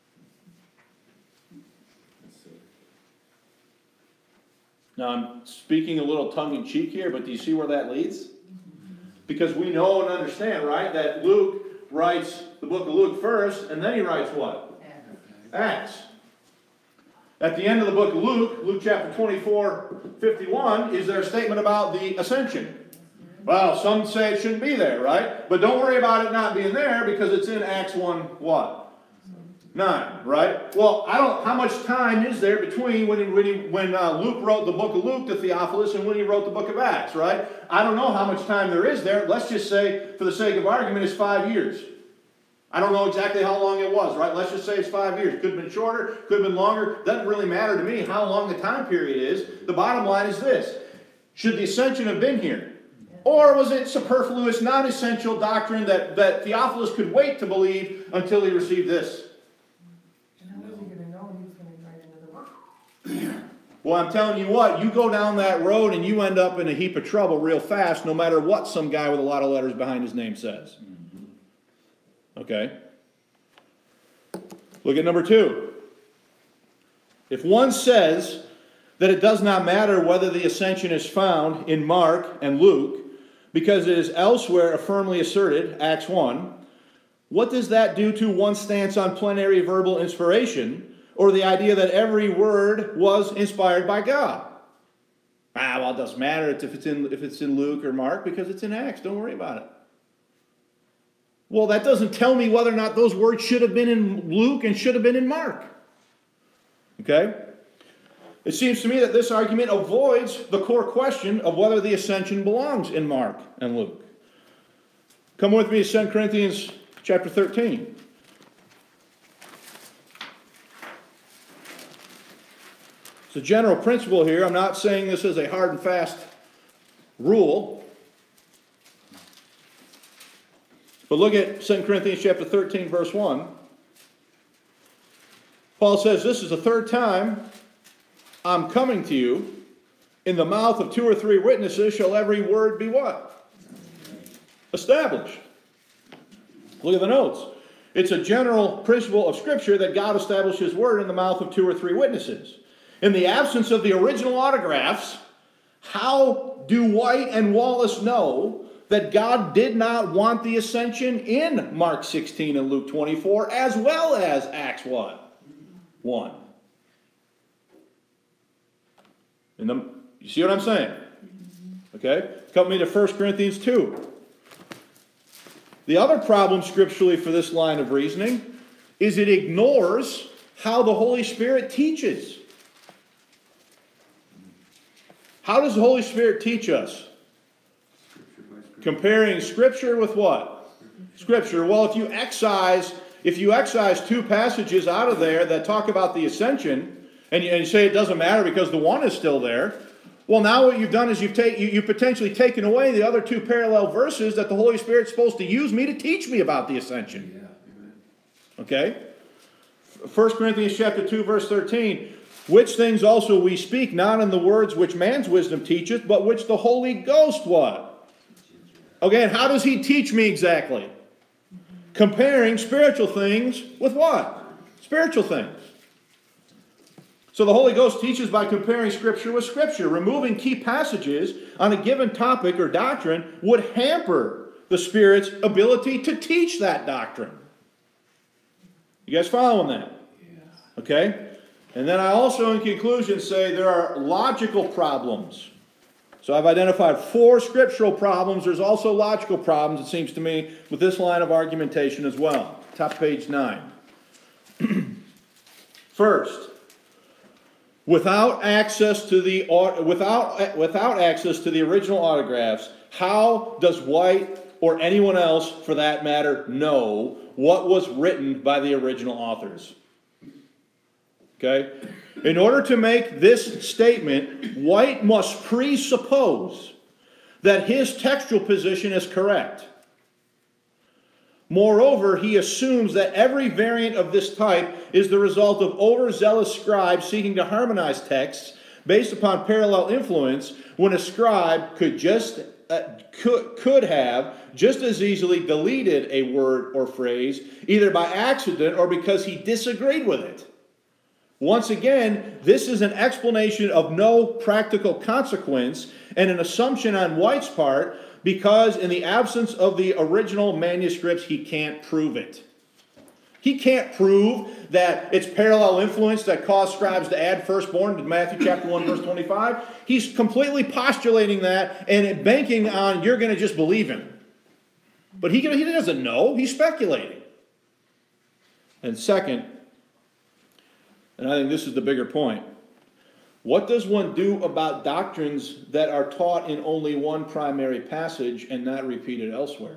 Now, I'm speaking a little tongue-in-cheek here, but do you see where that leads? Because we know and understand, right, that Luke writes the book of Luke first, and then he writes what? Acts. At the end of the book of Luke, Luke chapter twenty-four, fifty-one, is there a statement about the ascension? Well, some say it shouldn't be there, right? But don't worry about it not being there because it's in Acts one, what? nine, right? Well, I don't, how much time is there between when, he, when, he, when uh, Luke wrote the book of Luke to Theophilus and when he wrote the book of Acts, right? I don't know how much time there is there. Let's just say, for the sake of argument, it's five years. I don't know exactly how long it was, right? Let's just say it's five years. Could have been shorter, could have been longer. Doesn't really matter to me how long the time period is. The bottom line is this. Should the ascension have been here? Or was it superfluous, non-essential doctrine that, that Theophilus could wait to believe until he received this? And how was he going to know he was going to write into the book? Well, I'm telling you what, you go down that road and you end up in a heap of trouble real fast, no matter what some guy with a lot of letters behind his name says. Okay? Look at number two. If one says that it does not matter whether the ascension is found in Mark and Luke, because it is elsewhere firmly asserted, Acts one, what does that do to one's stance on plenary verbal inspiration, or the idea that every word was inspired by God? Ah, well, it doesn't matter if it's in, if it's in Luke or Mark, because it's in Acts. Don't worry about it. Well, that doesn't tell me whether or not those words should have been in Luke and should have been in Mark. Okay? It seems to me that this argument avoids the core question of whether the ascension belongs in Mark and Luke. Come with me to Second Corinthians chapter thirteen. It's a general principle here. I'm not saying this is a hard and fast rule. But look at Second Corinthians chapter thirteen, verse one. Paul says, this is the third time I'm coming to you, in the mouth of two or three witnesses shall every word be what? Established. Look at the notes. It's a general principle of Scripture that God established His word in the mouth of two or three witnesses. In the absence of the original autographs, how do White and Wallace know that God did not want the ascension in Mark sixteen and Luke twenty-four, as well as Acts what? one. In the, you see what I'm saying? Okay? Come me to First Corinthians two. The other problem scripturally for this line of reasoning is it ignores how the Holy Spirit teaches. How does the Holy Spirit teach us? Comparing Scripture with what? Scripture. Well, if you excise, if you excise two passages out of there that talk about the ascension, and you, and you say it doesn't matter because the one is still there, well, now what you've done is you've, take, you, you've potentially taken away the other two parallel verses that the Holy Spirit's supposed to use me to teach me about the ascension. Okay? First Corinthians chapter two, verse thirteen. Which things also we speak, not in the words which man's wisdom teacheth, but which the Holy Ghost what? Okay, and how does He teach me exactly? Comparing spiritual things with what? Spiritual things. So the Holy Ghost teaches by comparing Scripture with Scripture. Removing key passages on a given topic or doctrine would hamper the Spirit's ability to teach that doctrine. You guys following that? Okay? And then I also, in conclusion, say there are logical problems. So I've identified four scriptural problems. There's also logical problems, it seems to me, with this line of argumentation as well. Top page nine. First, without access to the without without access to the original autographs, how does White or anyone else, for that matter, know what was written by the original authors? Okay? In order to make this statement, White must presuppose that his textual position is correct. Moreover, he assumes that every variant of this type is the result of overzealous scribes seeking to harmonize texts based upon parallel influence, when a scribe could just uh, could, could have just as easily deleted a word or phrase, either by accident or because he disagreed with it. Once again, this is an explanation of no practical consequence and an assumption on White's part, because in the absence of the original manuscripts, he can't prove it. He can't prove that it's parallel influence that caused scribes to add firstborn to Matthew chapter one, verse twenty-five. He's completely postulating that and banking on you're going to just believe him. But he, he doesn't know. He's speculating. And second, and I think this is the bigger point, what does one do about doctrines that are taught in only one primary passage and not repeated elsewhere?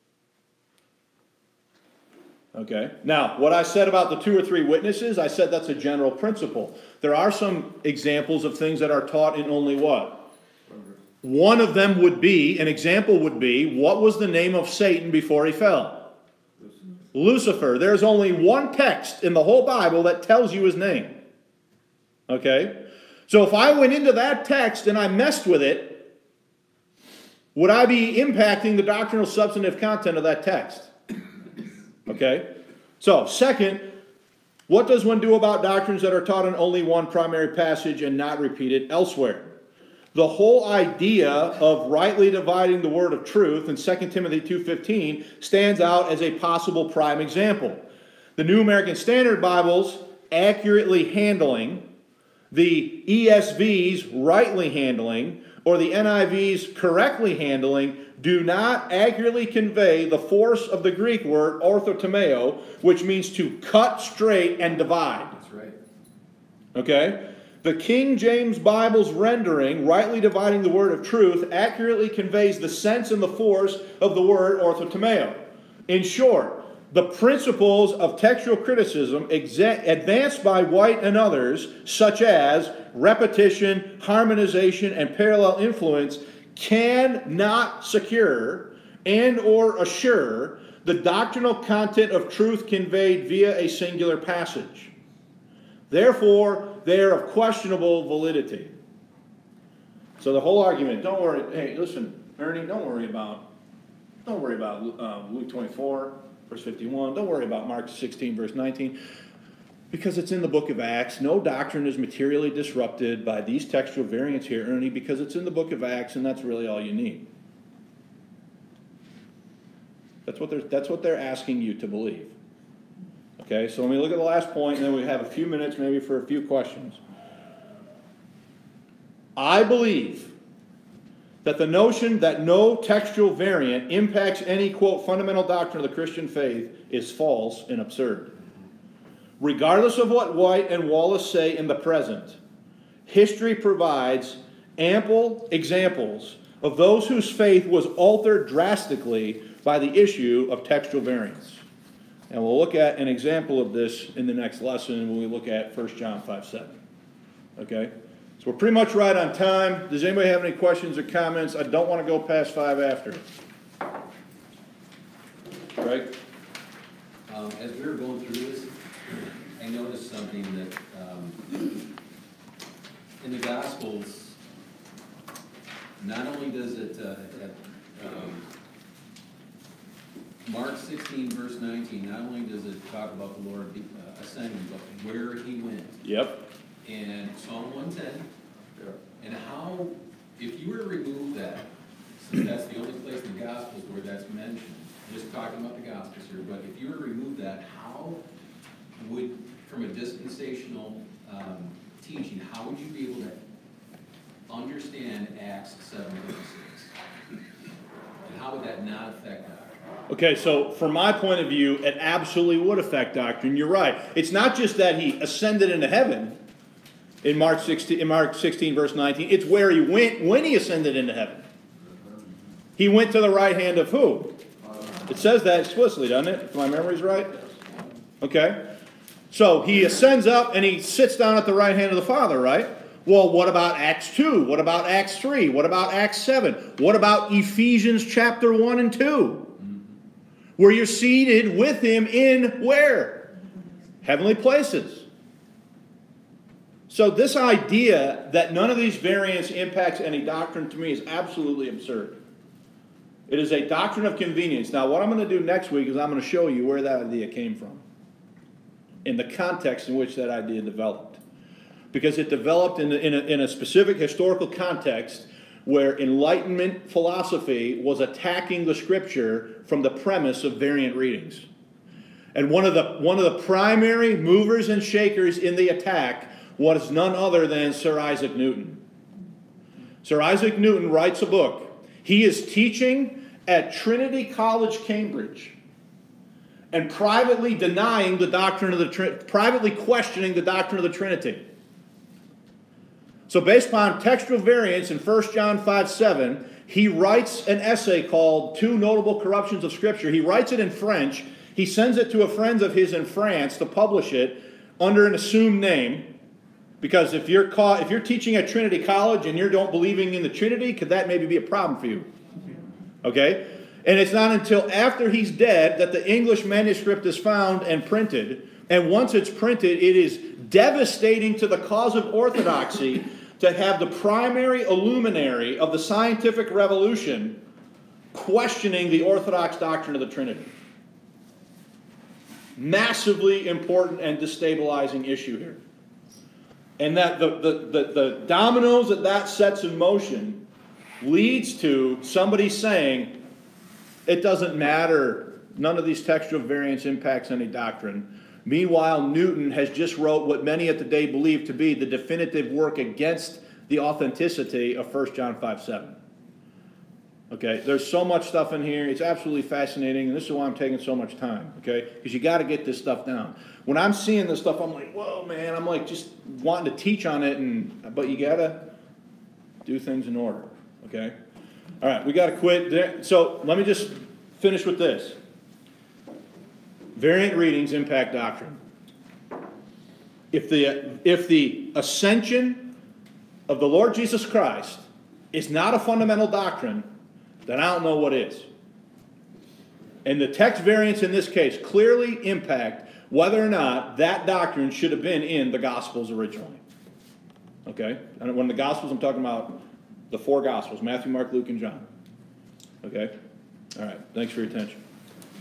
Okay. Now, what I said about the two or three witnesses, I said that's a general principle. There are some examples of things that are taught in only what? One of them would be, an example would be, what was the name of Satan before he fell? Lucifer. There's only one text in the whole Bible that tells you his name. Okay? So if I went into that text and I messed with it, would I be impacting the doctrinal substantive content of that text? Okay? So, second, what does one do about doctrines that are taught in only one primary passage and not repeated elsewhere? The whole idea of rightly dividing the word of truth in Second Timothy two fifteen stands out as a possible prime example. The New American Standard Bibles accurately handling, the E S V's rightly handling, or the N I V's correctly handling do not accurately convey the force of the Greek word orthotomeo, which means to cut straight and divide. That's right. Okay? The King James Bible's rendering, rightly dividing the word of truth, accurately conveys the sense and the force of the word orthotomeo. In short, the principles of textual criticism exa- advanced by White and others, such as repetition, harmonization, and parallel influence, cannot secure and or assure the doctrinal content of truth conveyed via a singular passage. Therefore, they are of questionable validity. So the whole argument, don't worry, hey, listen, Ernie, don't worry about, don't worry about uh, Luke twenty-four, verse fifty-one, don't worry about Mark sixteen, verse nineteen, because it's in the book of Acts. No doctrine is materially disrupted by these textual variants here, Ernie, because it's in the book of Acts, and that's really all you need. That's what they're, that's what they're asking you to believe. Okay, so let me look at the last point, and then we have a few minutes maybe for a few questions. I believe that the notion that no textual variant impacts any, quote, fundamental doctrine of the Christian faith is false and absurd. Regardless of what White and Wallace say in the present, history provides ample examples of those whose faith was altered drastically by the issue of textual variants. And we'll look at an example of this in the next lesson when we look at First John five seven. Okay? So we're pretty much right on time. Does anybody have any questions or comments? I don't want to go past five after. Greg? Um, as we were going through this, I noticed something that, um, in the Gospels, not only does it, uh, uh, um, Mark sixteen, verse nineteen, not only does it talk about the Lord uh, ascending, but where he went. Yep. And Psalm one ten, and how, if you were to remove that, since that's the only place in the Gospels where that's mentioned, just talking about the Gospels here, but if you were to remove that, how would, from a dispensational um, teaching, how would you be able to understand Acts seven thirty-six? And how would that not affect that? Okay, so from my point of view, it absolutely would affect doctrine. You're right. It's not just that he ascended into heaven in Mark sixteen, in Mark sixteen, verse nineteen. It's where he went when he ascended into heaven. He went to the right hand of who? It says that explicitly, doesn't it? If my memory's right? Okay. So he ascends up and he sits down at the right hand of the Father, right? Well, what about Acts two? What about Acts three? What about Acts seven? What about Ephesians chapter one and two? Where you're seated with him in where? Heavenly places. So this idea that none of these variants impacts any doctrine to me is absolutely absurd. It is a doctrine of convenience. Now what I'm going to do next week is I'm going to show you where that idea came from. In the context in which that idea developed. Because it developed in a, in a, in a specific historical context where Enlightenment philosophy was attacking the Scripture from the premise of variant readings. And one of the, one of the primary movers and shakers in the attack was none other than Sir Isaac Newton. Sir Isaac Newton writes a book. He is teaching at Trinity College, Cambridge, and privately denying the doctrine of the Trinity, privately questioning the doctrine of the Trinity. So based upon textual variants in First John five seven, he writes an essay called Two Notable Corruptions of Scripture. He writes it in French. He sends it to a friend of his in France to publish it under an assumed name. Because if you're caught, if you're teaching at Trinity College and you don't believing in the Trinity, could that maybe be a problem for you? Okay? And it's not until after he's dead that the English manuscript is found and printed. And once it's printed, it is devastating to the cause of orthodoxy to have the primary illuminary of the scientific revolution questioning the orthodox doctrine of the Trinity. Massively important and destabilizing issue here. And that the, the, the, the dominoes that that sets in motion leads to somebody saying, it doesn't matter, none of these textual variants impacts any doctrine. Meanwhile, Newton has just wrote what many at the day believe to be the definitive work against the authenticity of First John five seven. Okay, there's so much stuff in here. It's absolutely fascinating, and this is why I'm taking so much time, okay? Because you got to get this stuff down. When I'm seeing this stuff, I'm like, whoa, man. I'm like just wanting to teach on it, and but you got to do things in order, okay? All right, we got to quit. So let me just finish with this. Variant readings impact doctrine. If the, if the ascension of the Lord Jesus Christ is not a fundamental doctrine, then I don't know what is. And the text variants in this case clearly impact whether or not that doctrine should have been in the Gospels originally. okay? And when the Gospels, I'm talking about the four Gospels, Matthew, Mark, Luke, and John. Okay? All right, thanks for your attention.